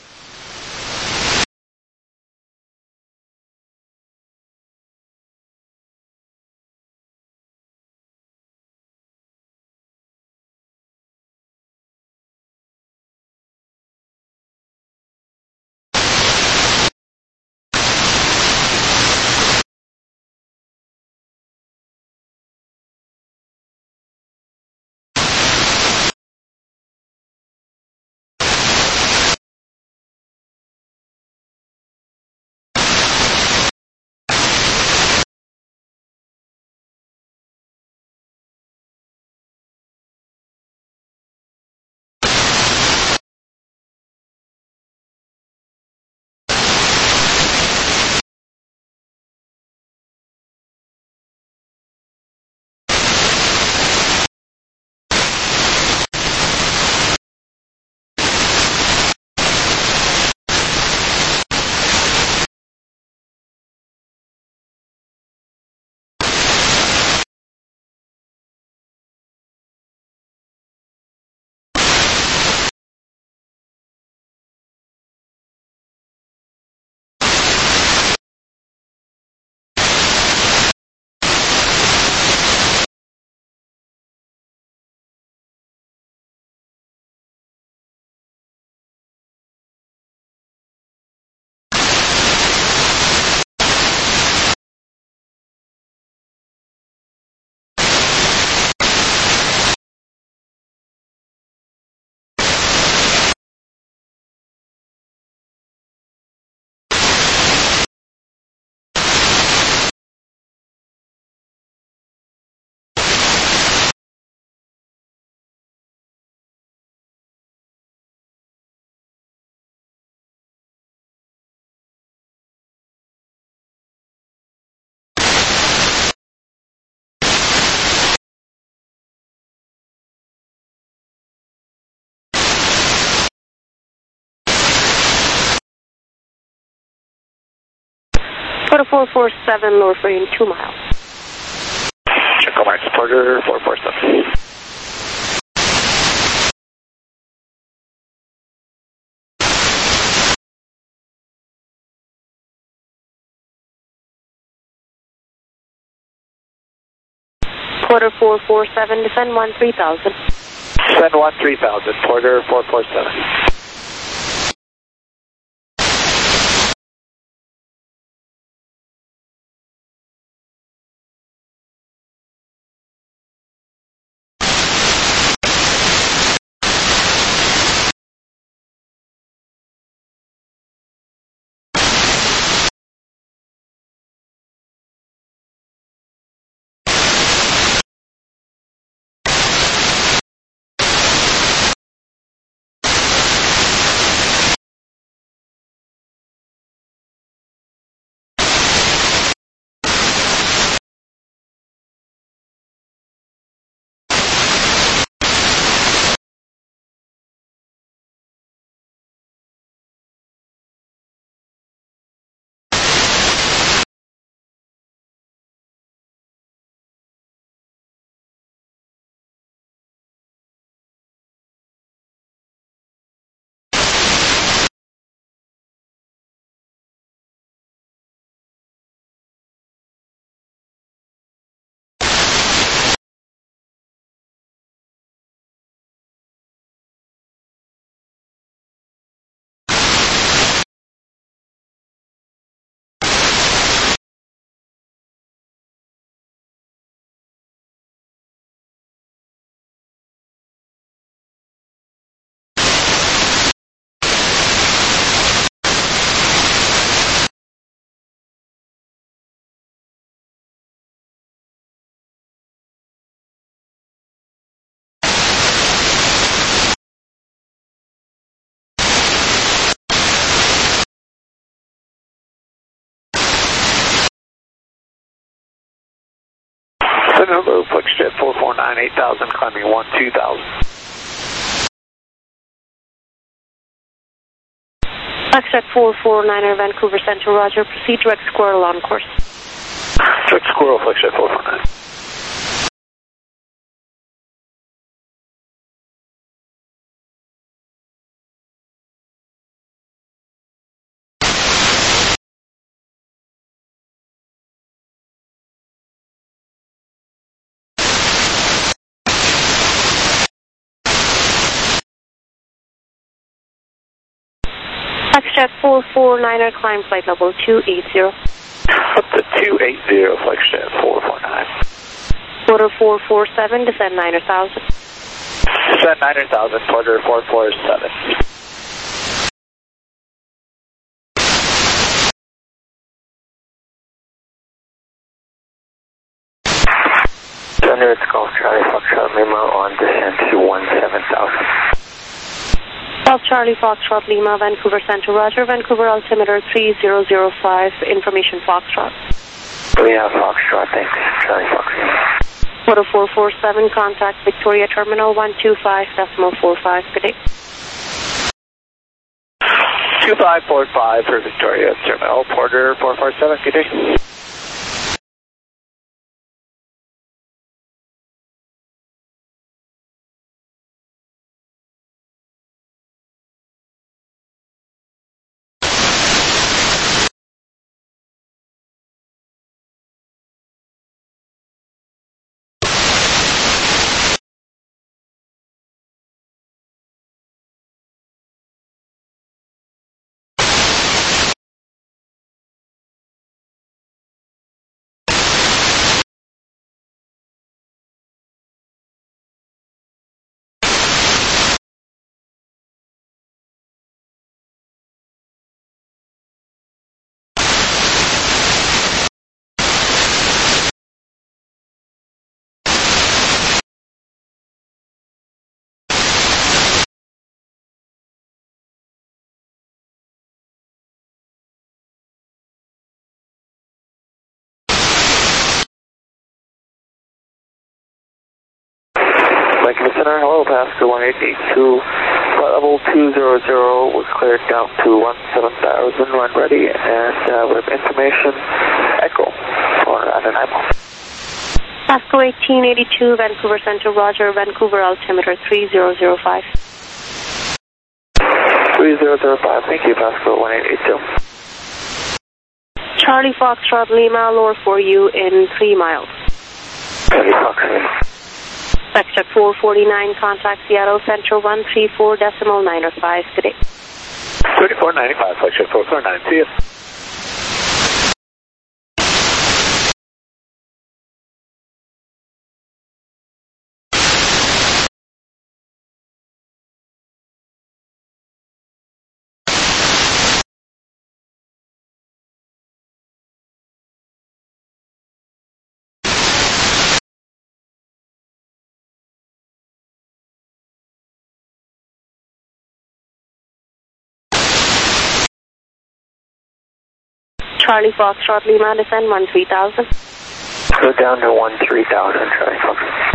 Porter four four seven, lower for in two miles. Check Max, Porter four four seven. Porter four four seven, descend one three thousand. Descend one three thousand, Porter four four seven. hello, Flexjet four four nine, eight thousand, climbing one two thousand. Flexjet four four niner, Vancouver Center, roger. Proceed direct squirrel on course. Direct squirrel, Flexjet four four nine. Flexjet four four niner, climb flight level two eighty. Up to two eighty, Flexjet four four nine. Quarter four four seven, descend niner thousand. Descend niner thousand, quarter four four seven. Thunder, it's Golf Charlie, Foxtrot Lima on descent to one seven thousand. Golf Charlie, Foxtrot Lima, Vancouver Center, roger. Vancouver altimeter three zero zero five, information Foxtrot. We have Foxtrot, thanks. Charlie Foxtrot. Quarter four four seven, contact Victoria Terminal one two five decimal four five, good day. two five four five for Victoria Terminal, Porter four four seven, good day. Vancouver Center, hello, Pastor one eight eight two, flight level two zero zero was cleared down to one seven thousand, run ready, and uh, with information, Echo for Anaheim. Pasco eighteen eighty-two, Vancouver Center, roger. Vancouver altimeter three zero zero five. three zero zero five, thank you, Pasco one eight eight two. Charlie Foxtrot Lima, lower for you in three miles. Charlie Foxtrot. Flexjet four forty-nine, contact Seattle Central one three four decimal nine five, good day. thirty-four ninety-five, Flexjet four four nine, see you. Charlie Foxtrot Lima, descend one three thousand. Go down to one three thousand, Charlie Foxtrot.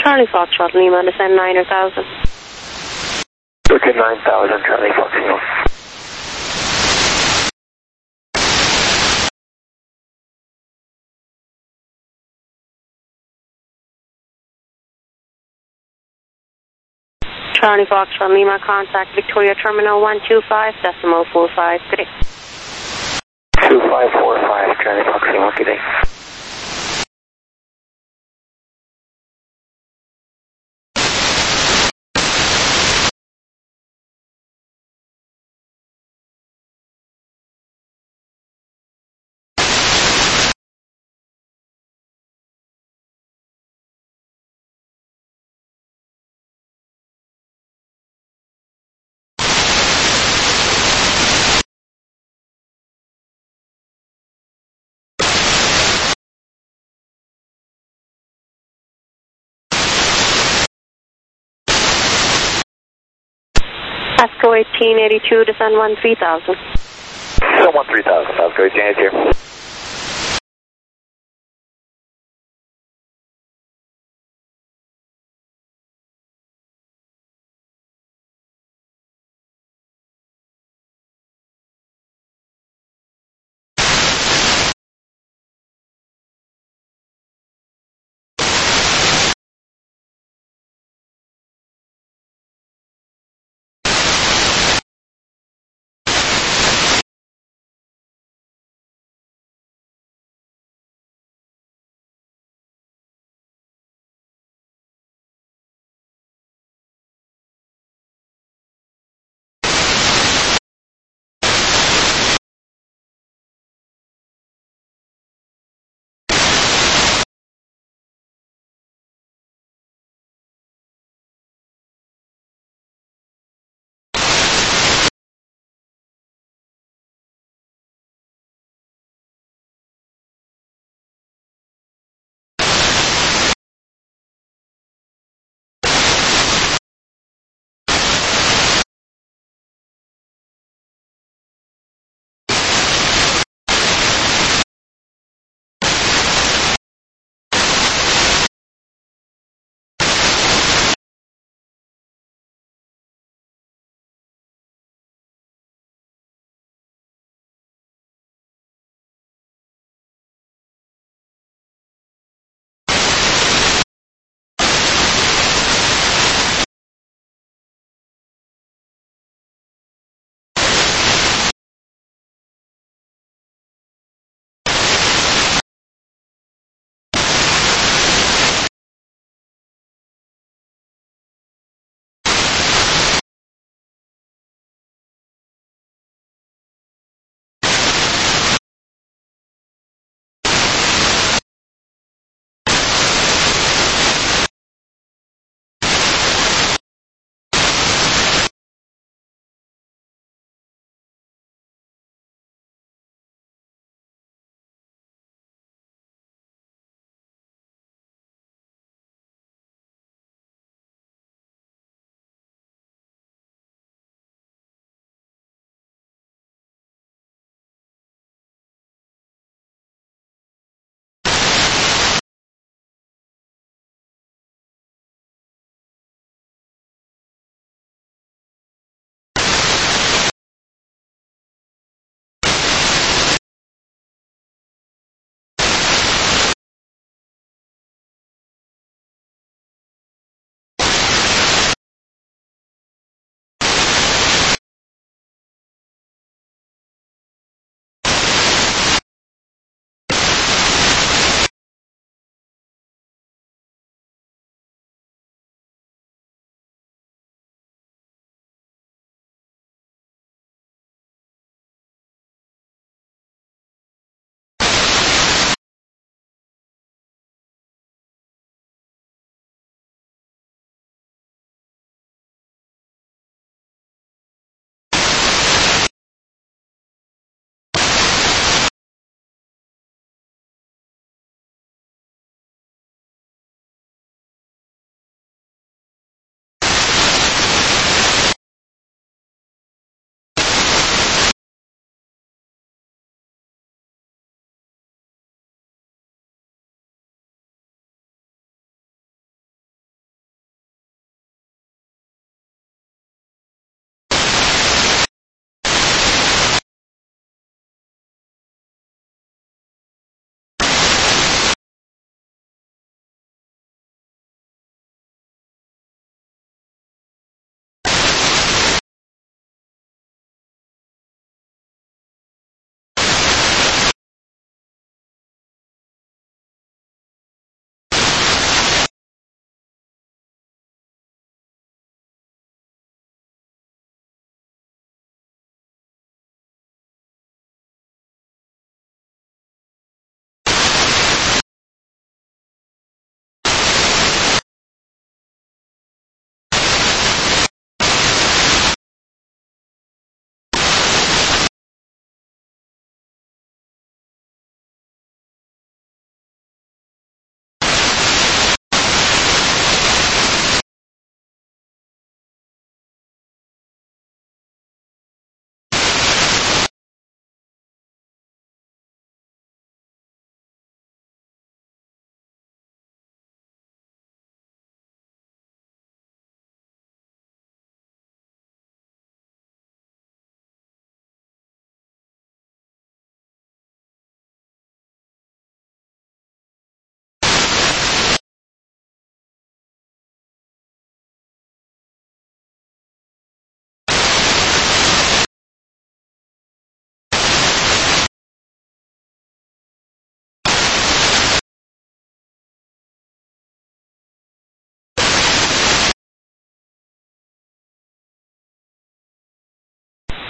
Charlie Foxtrot Lima, descend nine thousand. Okay, nine thousand, Charlie Fox Lima. Charlie Foxtrot Lima, contact Victoria Terminal one two five decimal four five. Good day. two five four five, Charlie Fox Lima, good day. Pasco eighteen eighty-two, descend one three thousand. Descend one three thousand, Pasco eighteen eighty-two.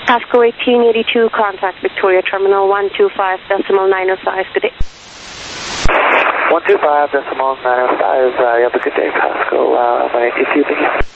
Pasco eighteen eighty-two, contact Victoria Terminal one two five decimal nine oh five. Good day. one two five decimal nine oh five. Uh, you have a good day, Pasco. Uh, my A T C, thank you.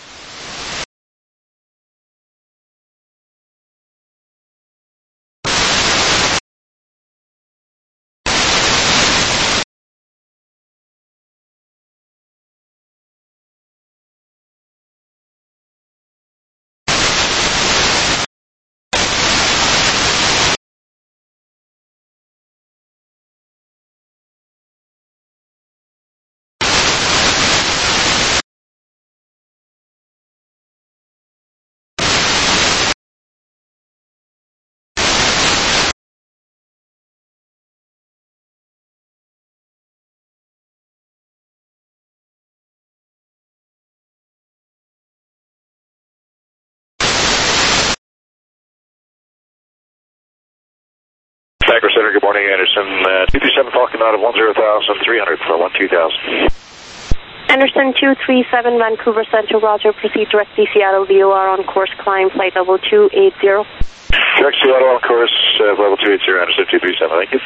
Packer Center, good morning, Anderson. Uh, two three seven Falcon out of one zero thousand three hundred for one two thousand. Anderson two three seven, Vancouver Center, roger. Proceed direct to Seattle, V O R on course, climb flight level two eight zero. Direct Seattle on course, uh, level two eight zero, Anderson two three seven, thank you.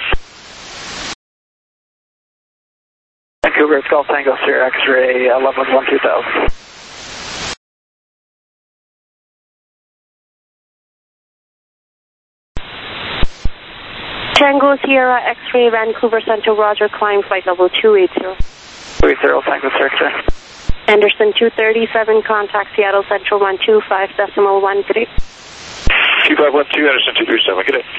Vancouver, it's Golf Tango, Sierra X-ray eleven one two thousand. Tango Sierra X-ray, Vancouver Center, roger. Climb flight level two eight zero. two eight zero, Tango Sierra. Anderson two thirty-seven, contact Seattle Central one two five decimal one. Good day. two five one two, Anderson two three seven, good day.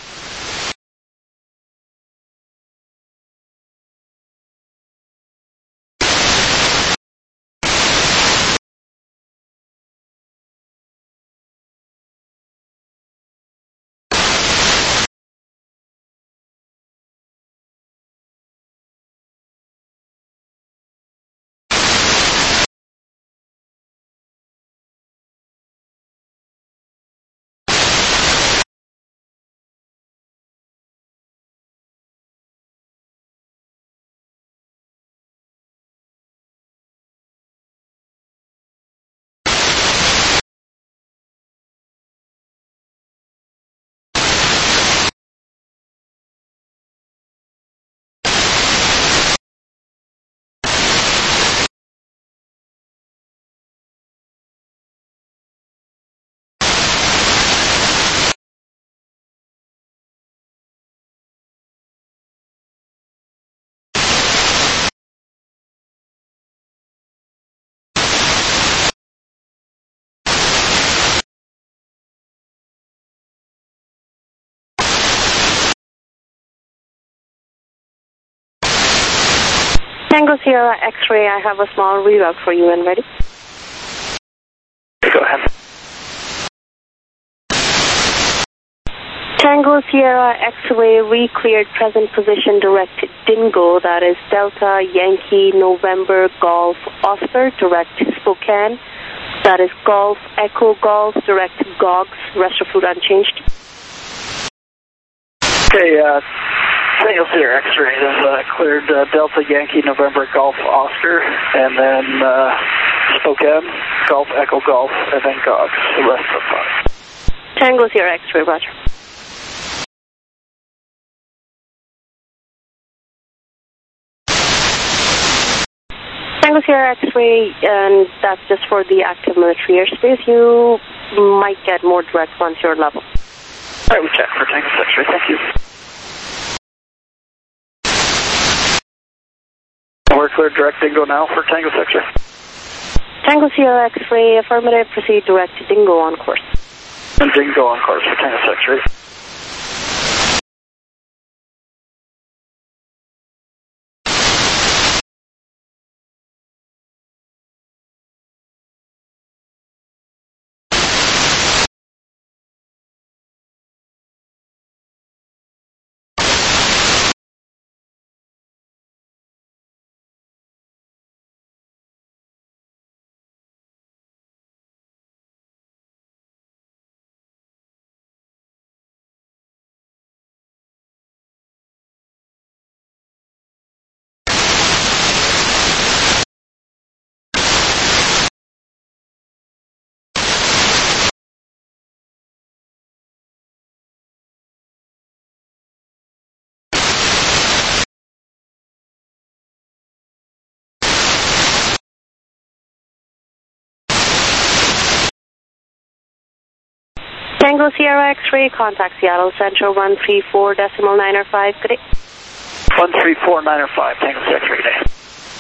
Tango Sierra X-ray, I have a small reroute for you and ready. Go ahead. Tango Sierra X-ray, re-cleared present position direct Dingo, that is Delta Yankee November Golf Oscar, direct Spokane, that is Golf Echo Golf, direct Gogs, rest of route unchanged. Okay, uh, Tango Sierra X-ray has uh, cleared uh, Delta Yankee November Golf Oscar, and then uh, Spokane, Golf Echo Golf, and then Gogs, the rest of the fine. Tango Sierra X-ray, roger. Tango Sierra X-ray, and that's just for the active military airspace. You might get more direct once you're level. All right, we check for Tango X-ray, thank you. We're clear direct Dingo now for Tango X-ray. Tango Sierra X-ray, affirmative, proceed direct to Dingo on course. And Dingo on course for Tango X-ray. Tango Sierra X-ray, contact Seattle Central one three four decimal nine or five. Good day. one three four nine or five, Tango Sierra X-ray, good day.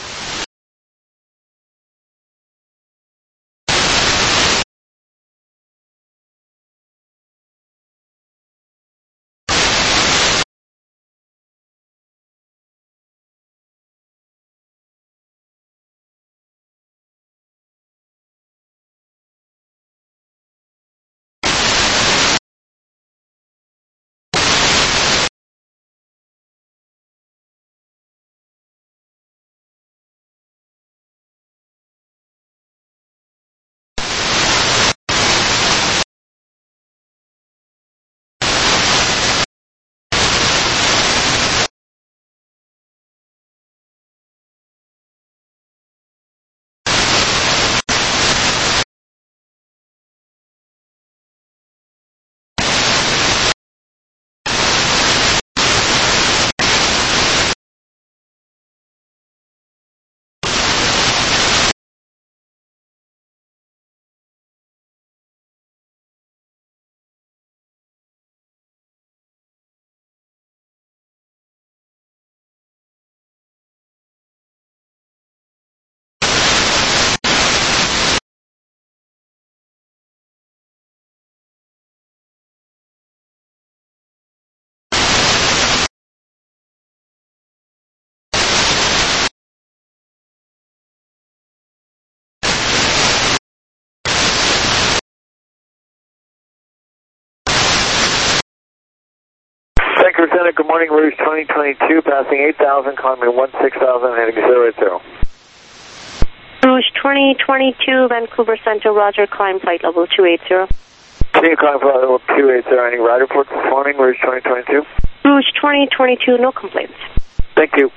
Vancouver Center, good morning, Rouge twenty twenty-two, passing eight thousand, calling me one six thousand, heading zero eight zero. Rouge twenty twenty-two, Vancouver Center, Roger, climb flight level two eight zero. Continue calling flight level two eight zero, any ride reports this morning, Rouge twenty twenty-two? Rouge twenty twenty-two, no complaints. Thank you.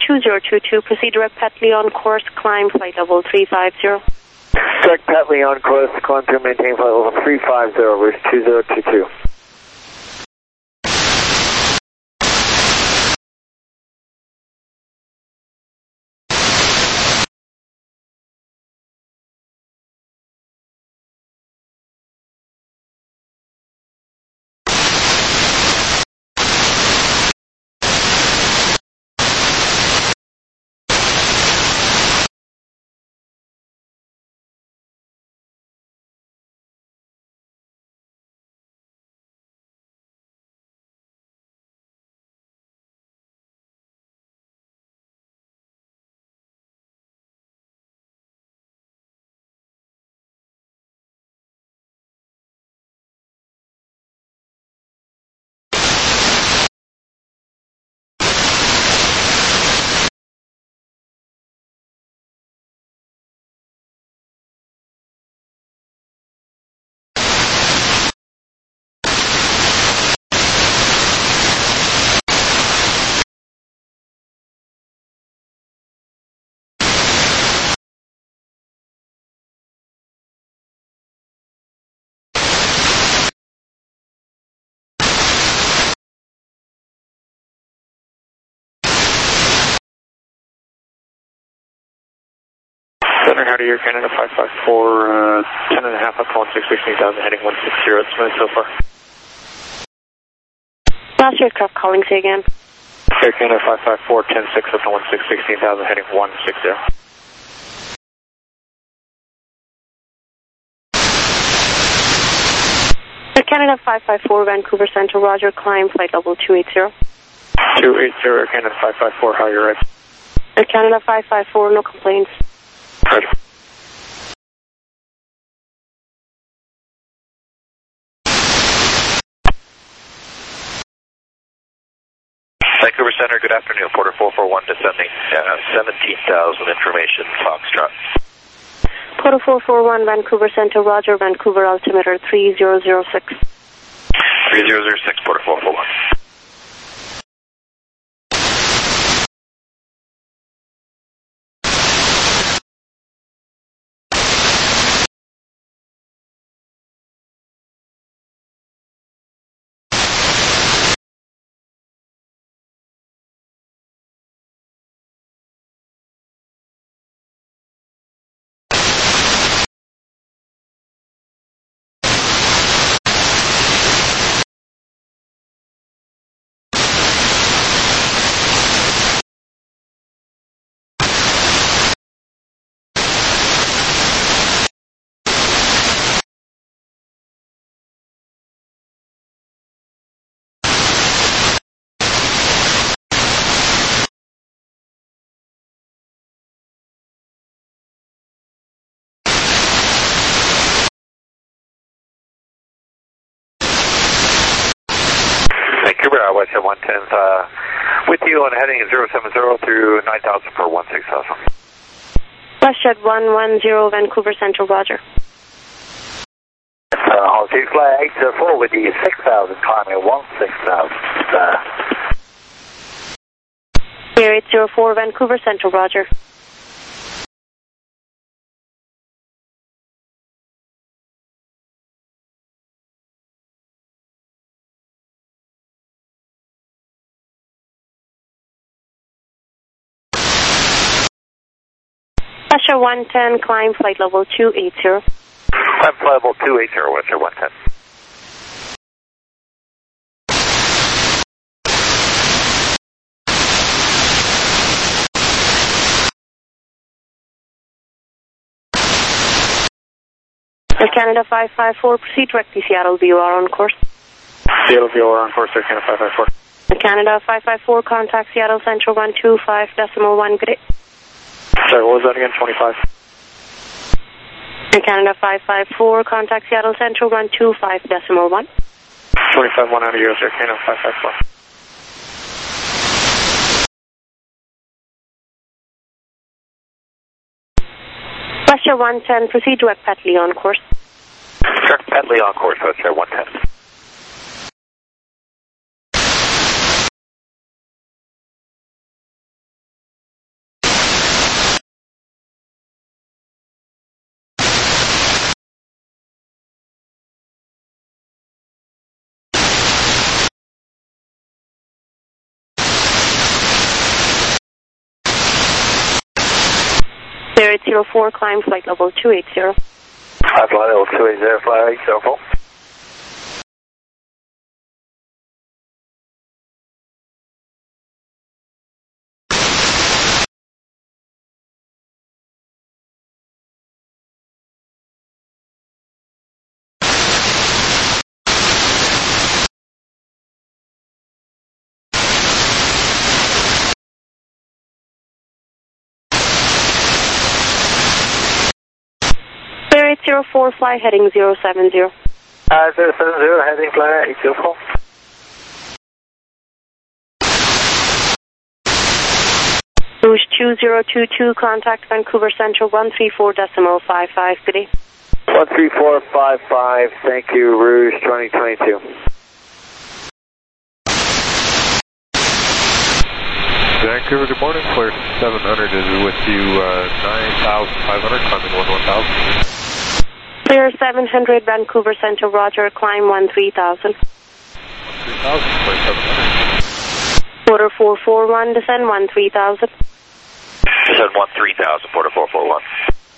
two zero two two, proceed direct Petley on course, climb flight level three five zero. Direct Petley on course, climb through, maintain flight level three five zero, route two zero two two. Center, how do you, Canada five five four, uh, ten and a half up on six sixteen thousand, heading one six zero, it's smooth so far. Last aircraft calling, say again. Air Canada five five four, ten six up to one six sixteen thousand, heading one six zero. Air Canada five five four, Vancouver Centre, roger, climb flight level two eight zero. two eight zero, Air Canada five five four, how are you right? Air Canada five five four, no complaints. Right. Vancouver Center, good afternoon. Porter four four one descending, uh, seventeen thousand, information, Foxtrot. Porter four four one, Vancouver Centre, roger, Vancouver altimeter three zero zero six. three zero zero six, Porter four four one. Vancouver, uh, West one ten, uh, with you on heading zero seven zero through nine thousand for one six thousand. WestJet one one zero, Vancouver Centre, roger. Uh, altitude flight eight zero four with the six thousand, climbing one six thousand. Uh, Air eight zero four, Vancouver Centre, roger. WestJet one ten, climb flight level two eight zero. Climb flight level two eight zero, WestJet one ten. Air Canada five five four, proceed direct to Seattle V O R on course. Seattle V O R on course, Air Canada five five four. Air Canada five five four, contact Seattle Central one two five decimal one, good day. Sorry, what was that again, twenty-five? Air Canada five five four, contact Seattle Central one two five decimal one. twenty-five, one out of yours, Air Canada five five four. WestJet one ten, proceed direct Petley on course. Sure, Petley on course, WestJet one ten. Spirit zero four, climb flight level two eight zero. Flight level two eight zero, flight eight zero four. Spirit zero four, fly heading zero seven zero. Uh, zero seven zero, heading flight eight zero four. Rouge two zero two two, contact Vancouver Central one three four decimal five five, good day. one three four five five, thank you, Rouge twenty twenty-two. Vancouver, good morning. Clear seven hundred is with you, uh, nine thousand five hundred, climbing one one thousand. Clear seven hundred, Vancouver Central, roger, climb one three thousand. three thousand, clear seven hundred. Quarter four four one, descend one three thousand. Descend one three thousand, quarter four four one.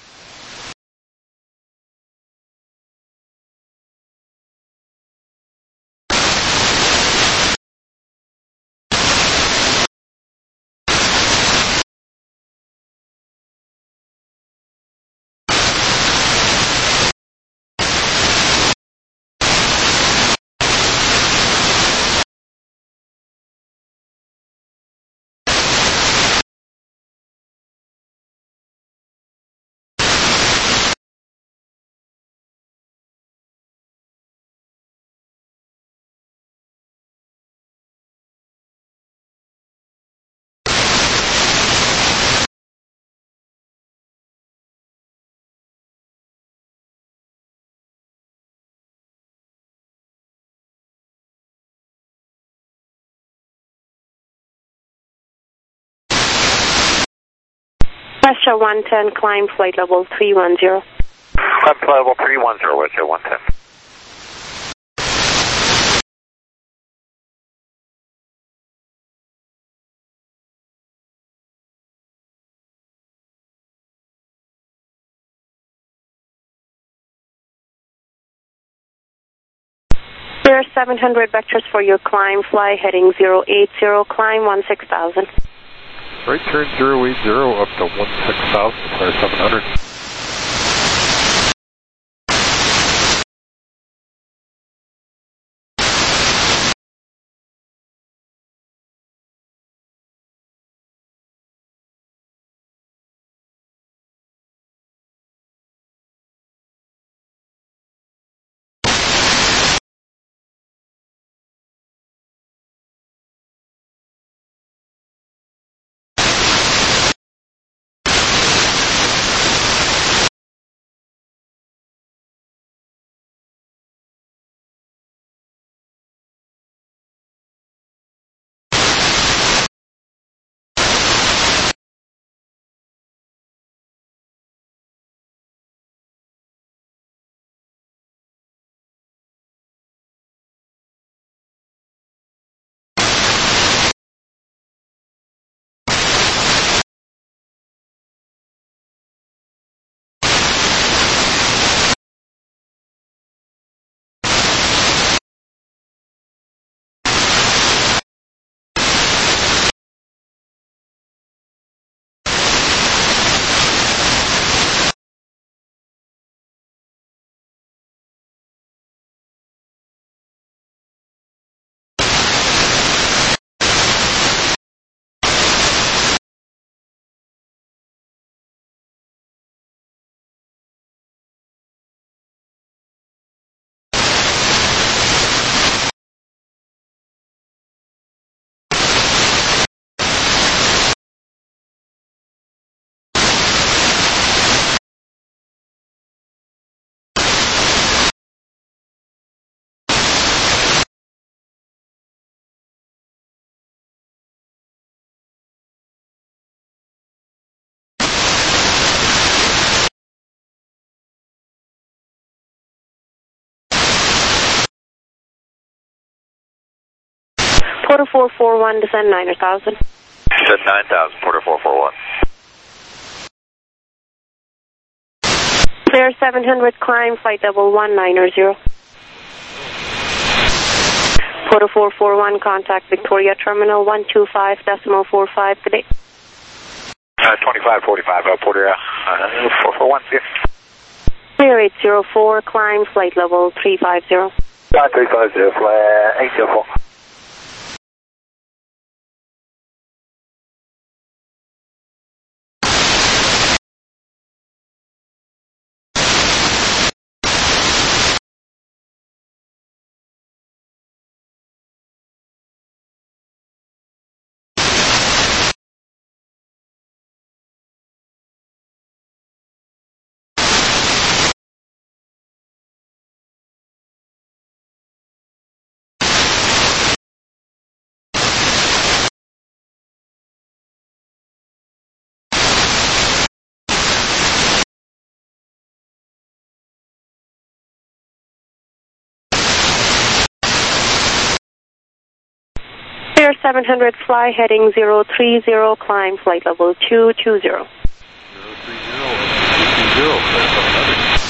Westshore one ten, climb flight level three one zero. Climb flight level three one zero, Westshore one ten. Clear seven hundred, vectors for your climb, fly heading zero eight zero, climb one six thousand. Right turn zero eight zero up to one six thousand, clear seven hundred. Porter four four one, descend nine thousand. Descend nine thousand, Porter four four one. Clear seven hundred, climb, flight level one nine zero. Porto four four one, contact Victoria Terminal one two five decimal four five, good day. Uh, twenty-five forty-five, uh, Porter, uh, four four one, yeah. Clear eight zero four, climb, flight level three five zero. Uh, three five zero, flight eight zero four. Clear seven hundred, fly heading zero three zero, climb, flight level two two zero. zero three zero, two two zero, clear seven hundred.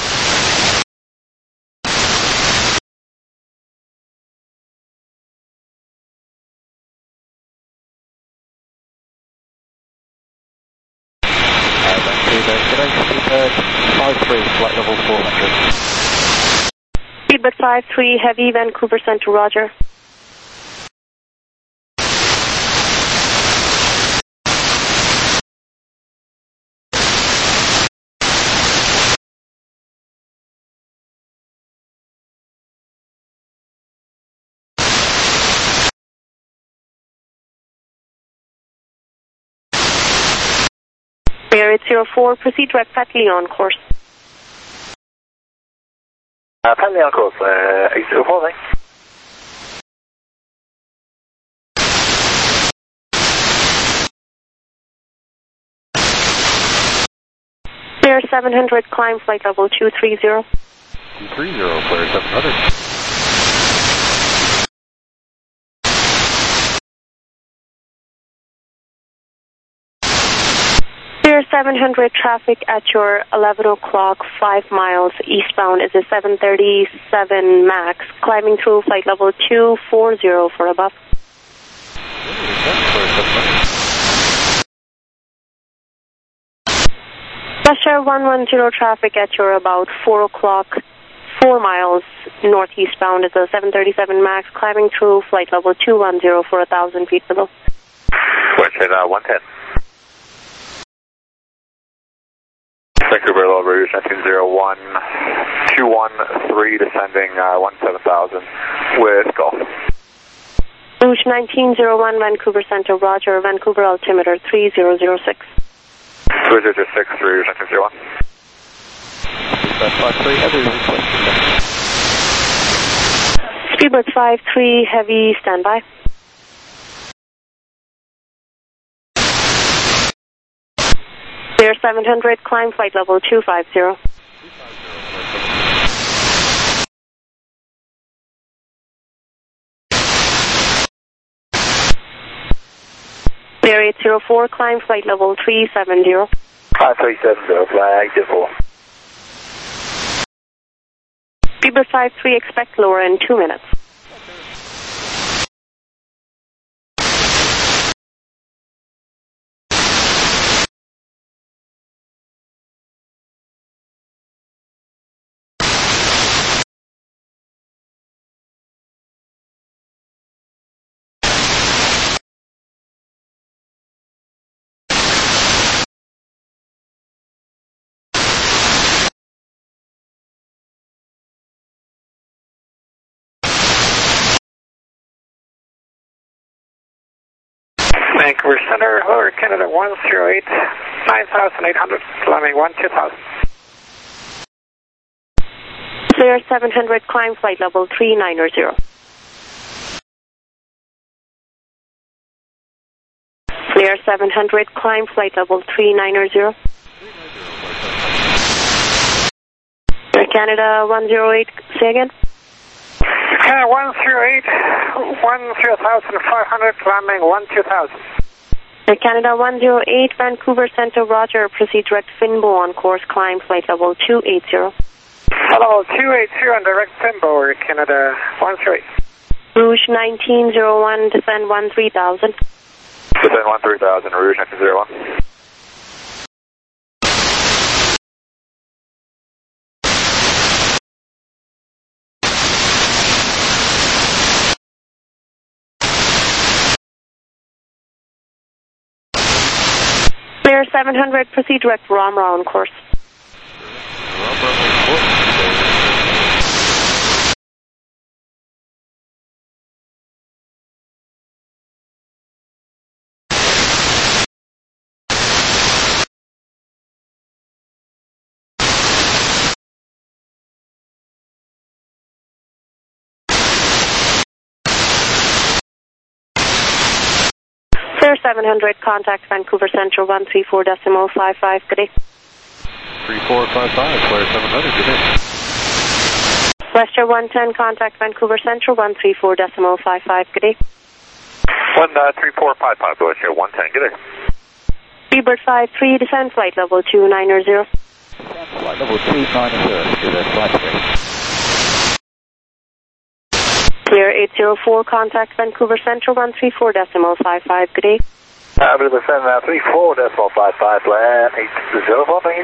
five three, flight level four hundred. Speedbird five three, heavy, Vancouver Center, roger. Clear eight zero four, proceed direct Pat Leon course. Uh, Pat Leon course, uh, eight zero four, thanks. Clear seven hundred, climb, flight level two three zero. two three zero, clear seven hundred. Clear seven hundred, traffic at your eleven o'clock, five miles eastbound is a seven thirty-seven max, climbing through flight level two four zero for above. Russia one one zero, traffic at your about four o'clock, four miles northeastbound is a seven thirty-seven max, climbing through flight level two one zero for one thousand feet below. What's it, uh, one ten? Vancouver Low Rouge nineteen zero one, two one three, descending uh, one seven thousand with Golf. Rouge nineteen zero one, Vancouver Center, roger, Vancouver altimeter three zero zero six. three zero zero six, Rouge nineteen zero one. Speedbird five three, heavy, standby. Clear seven hundred, climb, flight level two five zero. Clear eight zero four, climb, flight level three seven zero. five three seven zero, flag eight zero four. Speedbird five three, expect lower in two minutes. Vancouver Center, Lower Canada one zero eight, nine thousand eight hundred, climbing one two thousand. Clear seven hundred, climb, flight level three nine zero. Clear seven hundred, climb, flight level three nine zero. Air Canada one zero eight, say again. Canada one zero eight, one zero thousand five hundred, climbing one two thousand. Air Canada one zero eight, Vancouver Centre, Roger. Proceed direct Finbo on course, climb flight level two eighty. Hello, two eighty on direct Finbo, Air Canada one zero eight. Rouge nineteen zero one, descend one three thousand. Descend one three thousand, Rouge nineteen zero one. Clear seven hundred, proceed direct Ramra on course. Clear seven hundred, contact Vancouver Central one three four decimal five five, good day. three four five five, Clear seven hundred, good day. Western one ten, contact Vancouver Central one three four decimal five five, good day. one three four five five, Western one ten, good day. Freebird five three, descend flight level two nine zero. Flight level two nine zero, good day, flight three. Clear eight zero four, contact Vancouver Central one three four decimal five five, good day. Uh, we'll descend uh, three four decimal five five, land eight zero four, thank you.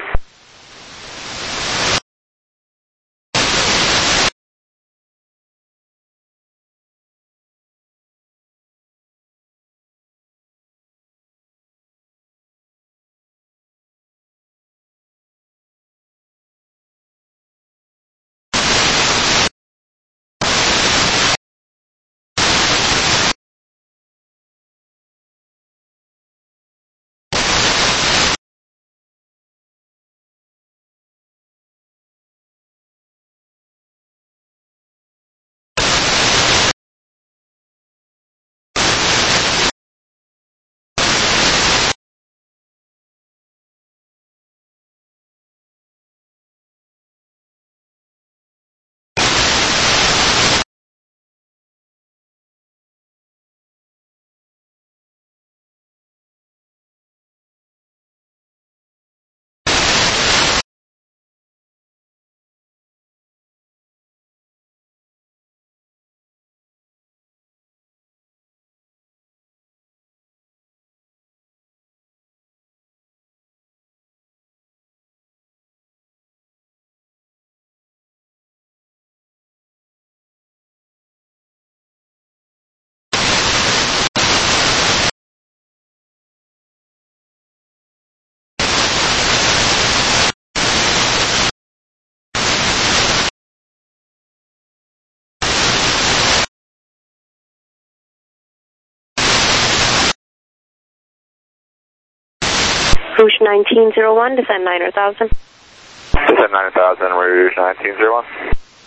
Rouge nineteen zero one, descend nine thousand. Descend nine thousand, Rouge nineteen zero one.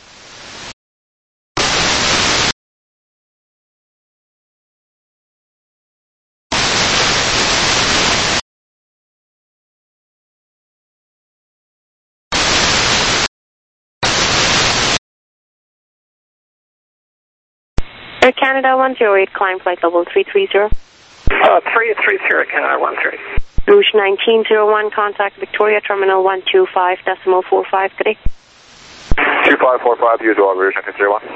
Air Canada one zero eight, climb flight level three three zero. Uh, three three zero, Canada one three. Rouge nineteen zero one, contact Victoria Terminal one two five decimal four five, good day. two five four five, usual, Rouge nineteen zero one.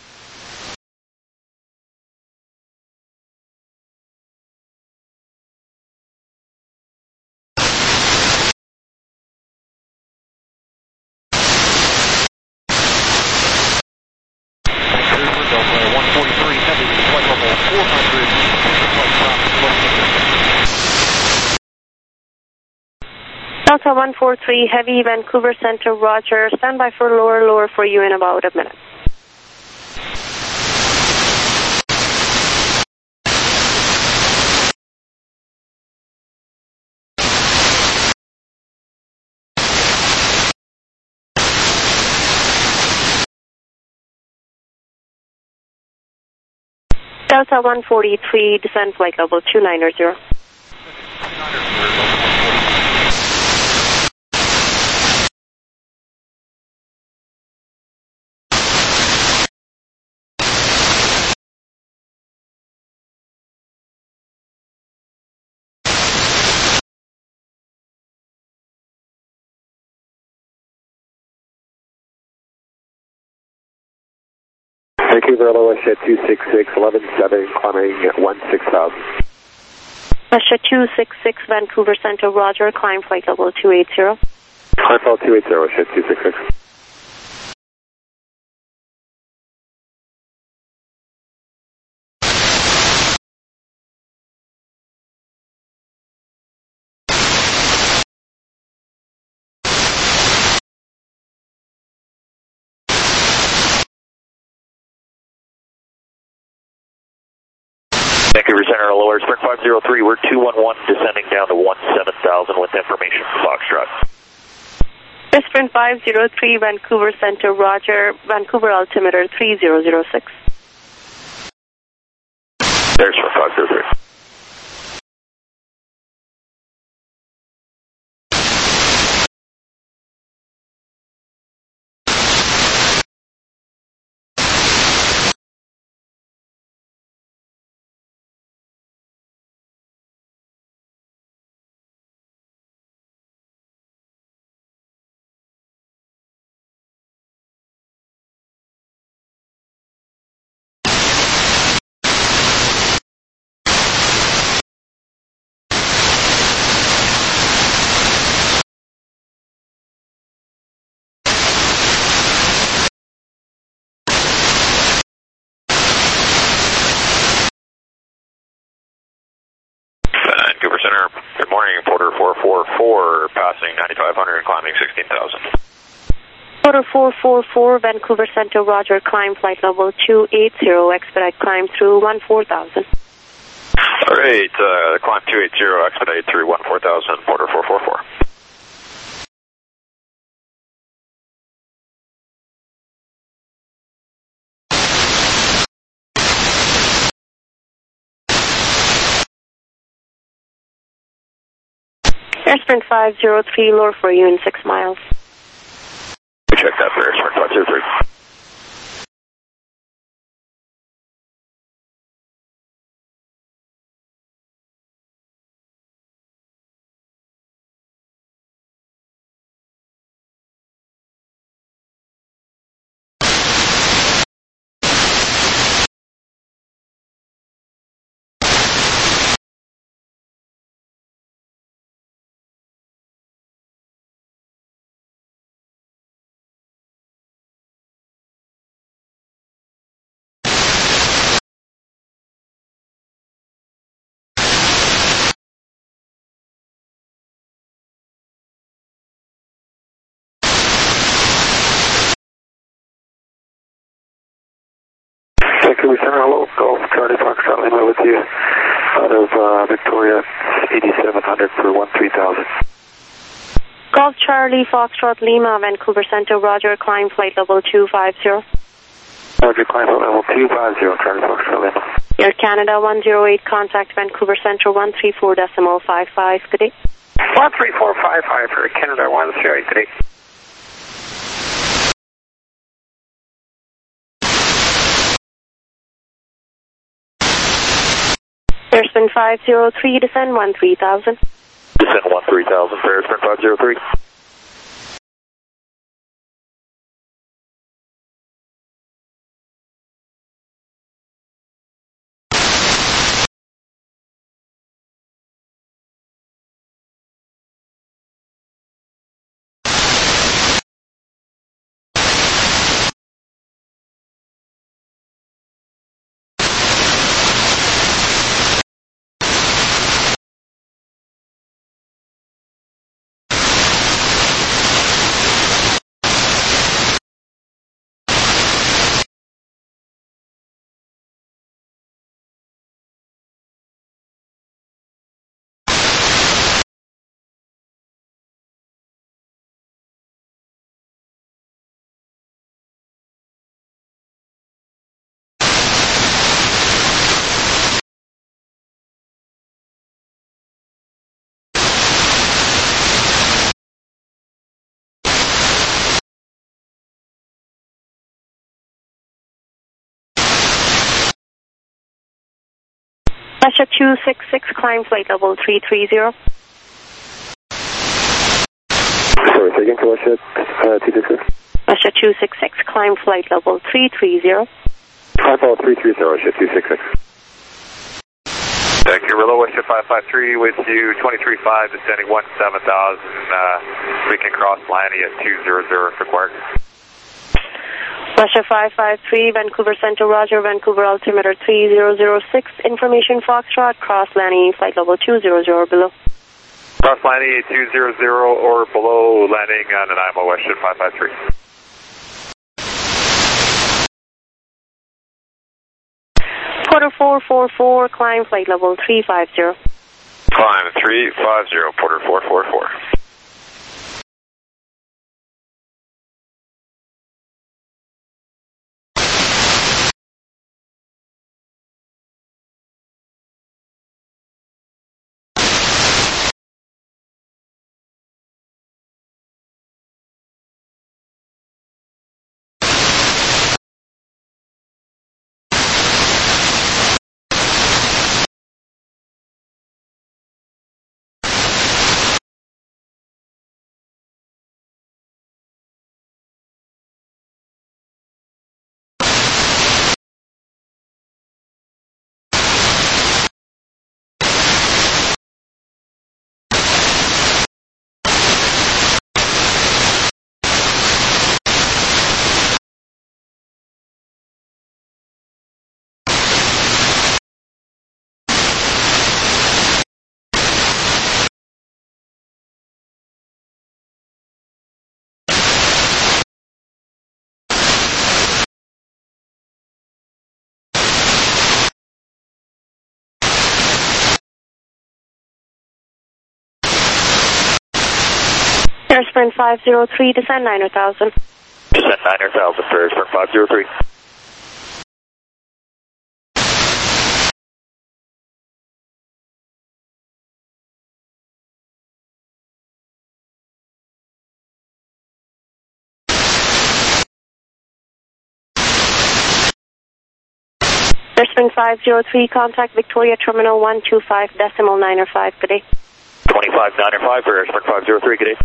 Delta one four three, heavy, Vancouver Centre, Roger. Stand by for lower, lower for you in about a minute. Delta one forty-three, descend flight level two nine zero. Vancouver, L O S Jet two six six, eleven seven, climbing one six thousand. WestJet two six six, Vancouver Center, Roger, climb flight level two eighty. Climb level two eighty, WestJet two six six. Vancouver Center, lower Sprint five zero three, we're two one one, descending down to one seven thousand with information from Foxtrot. Sprint five zero three, Vancouver Center, Roger, Vancouver altimeter three zero zero six. There's Sprint five zero three. Vancouver Center, good morning, Porter four four four, passing ninety-five hundred and climbing sixteen thousand. Porter four four four, Vancouver Center, Roger, climb flight level two eighty, expedite climb through one four thousand. All right, uh, climb two eighty, expedite through one four thousand, Porter four four four. Air Sprint five zero three, lower for you in six miles. Check that for Air Sprint five zero three. Vancouver Center, hello, Golf, Charlie Foxtrot Lima with you out of uh, Victoria, eighty-seven hundred for one three thousand. Golf Charlie Foxtrot Lima, Vancouver Center, Roger, climb flight level two fifty. Roger, climb flight level two fifty, Charlie Foxtrot Lima. Air Canada one zero eight, contact Vancouver Center one three four decimal five five, good day. one three four five five for Canada one zero eight, good day. Air Sprint five zero three, descend one three thousand. Descend one three thousand for Air Sprint five zero three. WestJet two six six, climb flight level three three zero. Sorry, say again for WestJet uh, two six six. WestJet two six six, climb flight level three three zero. five oh three three zero, ship two six six. Vancouver Low, Westjet five five three with you, twenty-three five, descending one seven thousand, uh, we can cross landing at two zero zero if required. Russia five five three, Vancouver Center, Roger, Vancouver altimeter three zero zero six, information Foxtrot, cross landing, flight level two zero zero below. Cross landing at two zero zero or below, landing on an I M O Westjet five five three. Porter four four four, climb flight level three five zero. Climb three five zero, Porter four four four. Airsprint five zero three, descend nine thousand. Descend nine thousand for Airsprint five zero three. Airsprint five zero three, contact Victoria Terminal one two five decimal nine five, good day. twenty-five nine five for Airsprint five zero three, good day.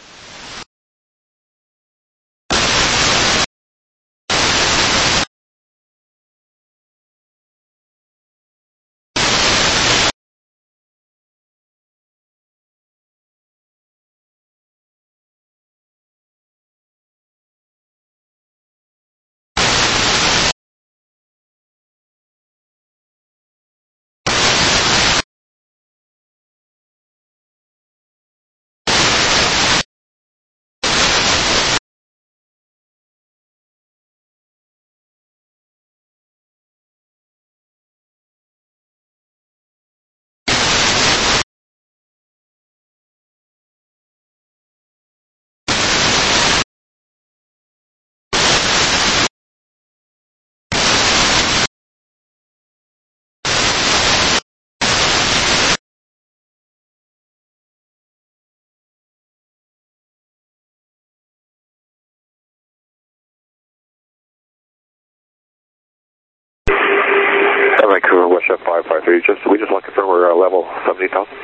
Vancouver, Westjet five five three, just, we just want to confirm we're uh, level seventy thousand.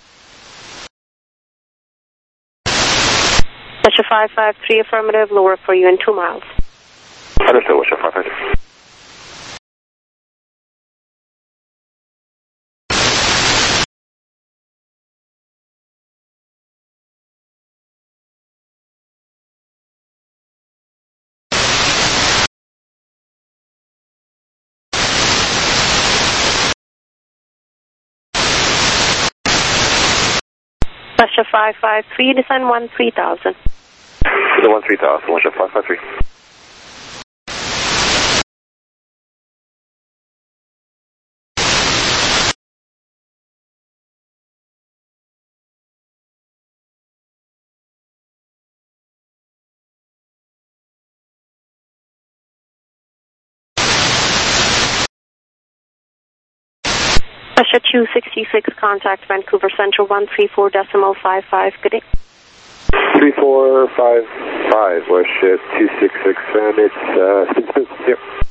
Westjet five five three, affirmative, lower for you in two miles. Understood, Westjet five five three. Westjet five five three, descend one three thousand. The one three thousand, Westjet five five three. Westjet two sixty-six, contact Vancouver Central one three four decimal five five, good day. three four five five, Westjet two sixty-six, and it's, uh, yep.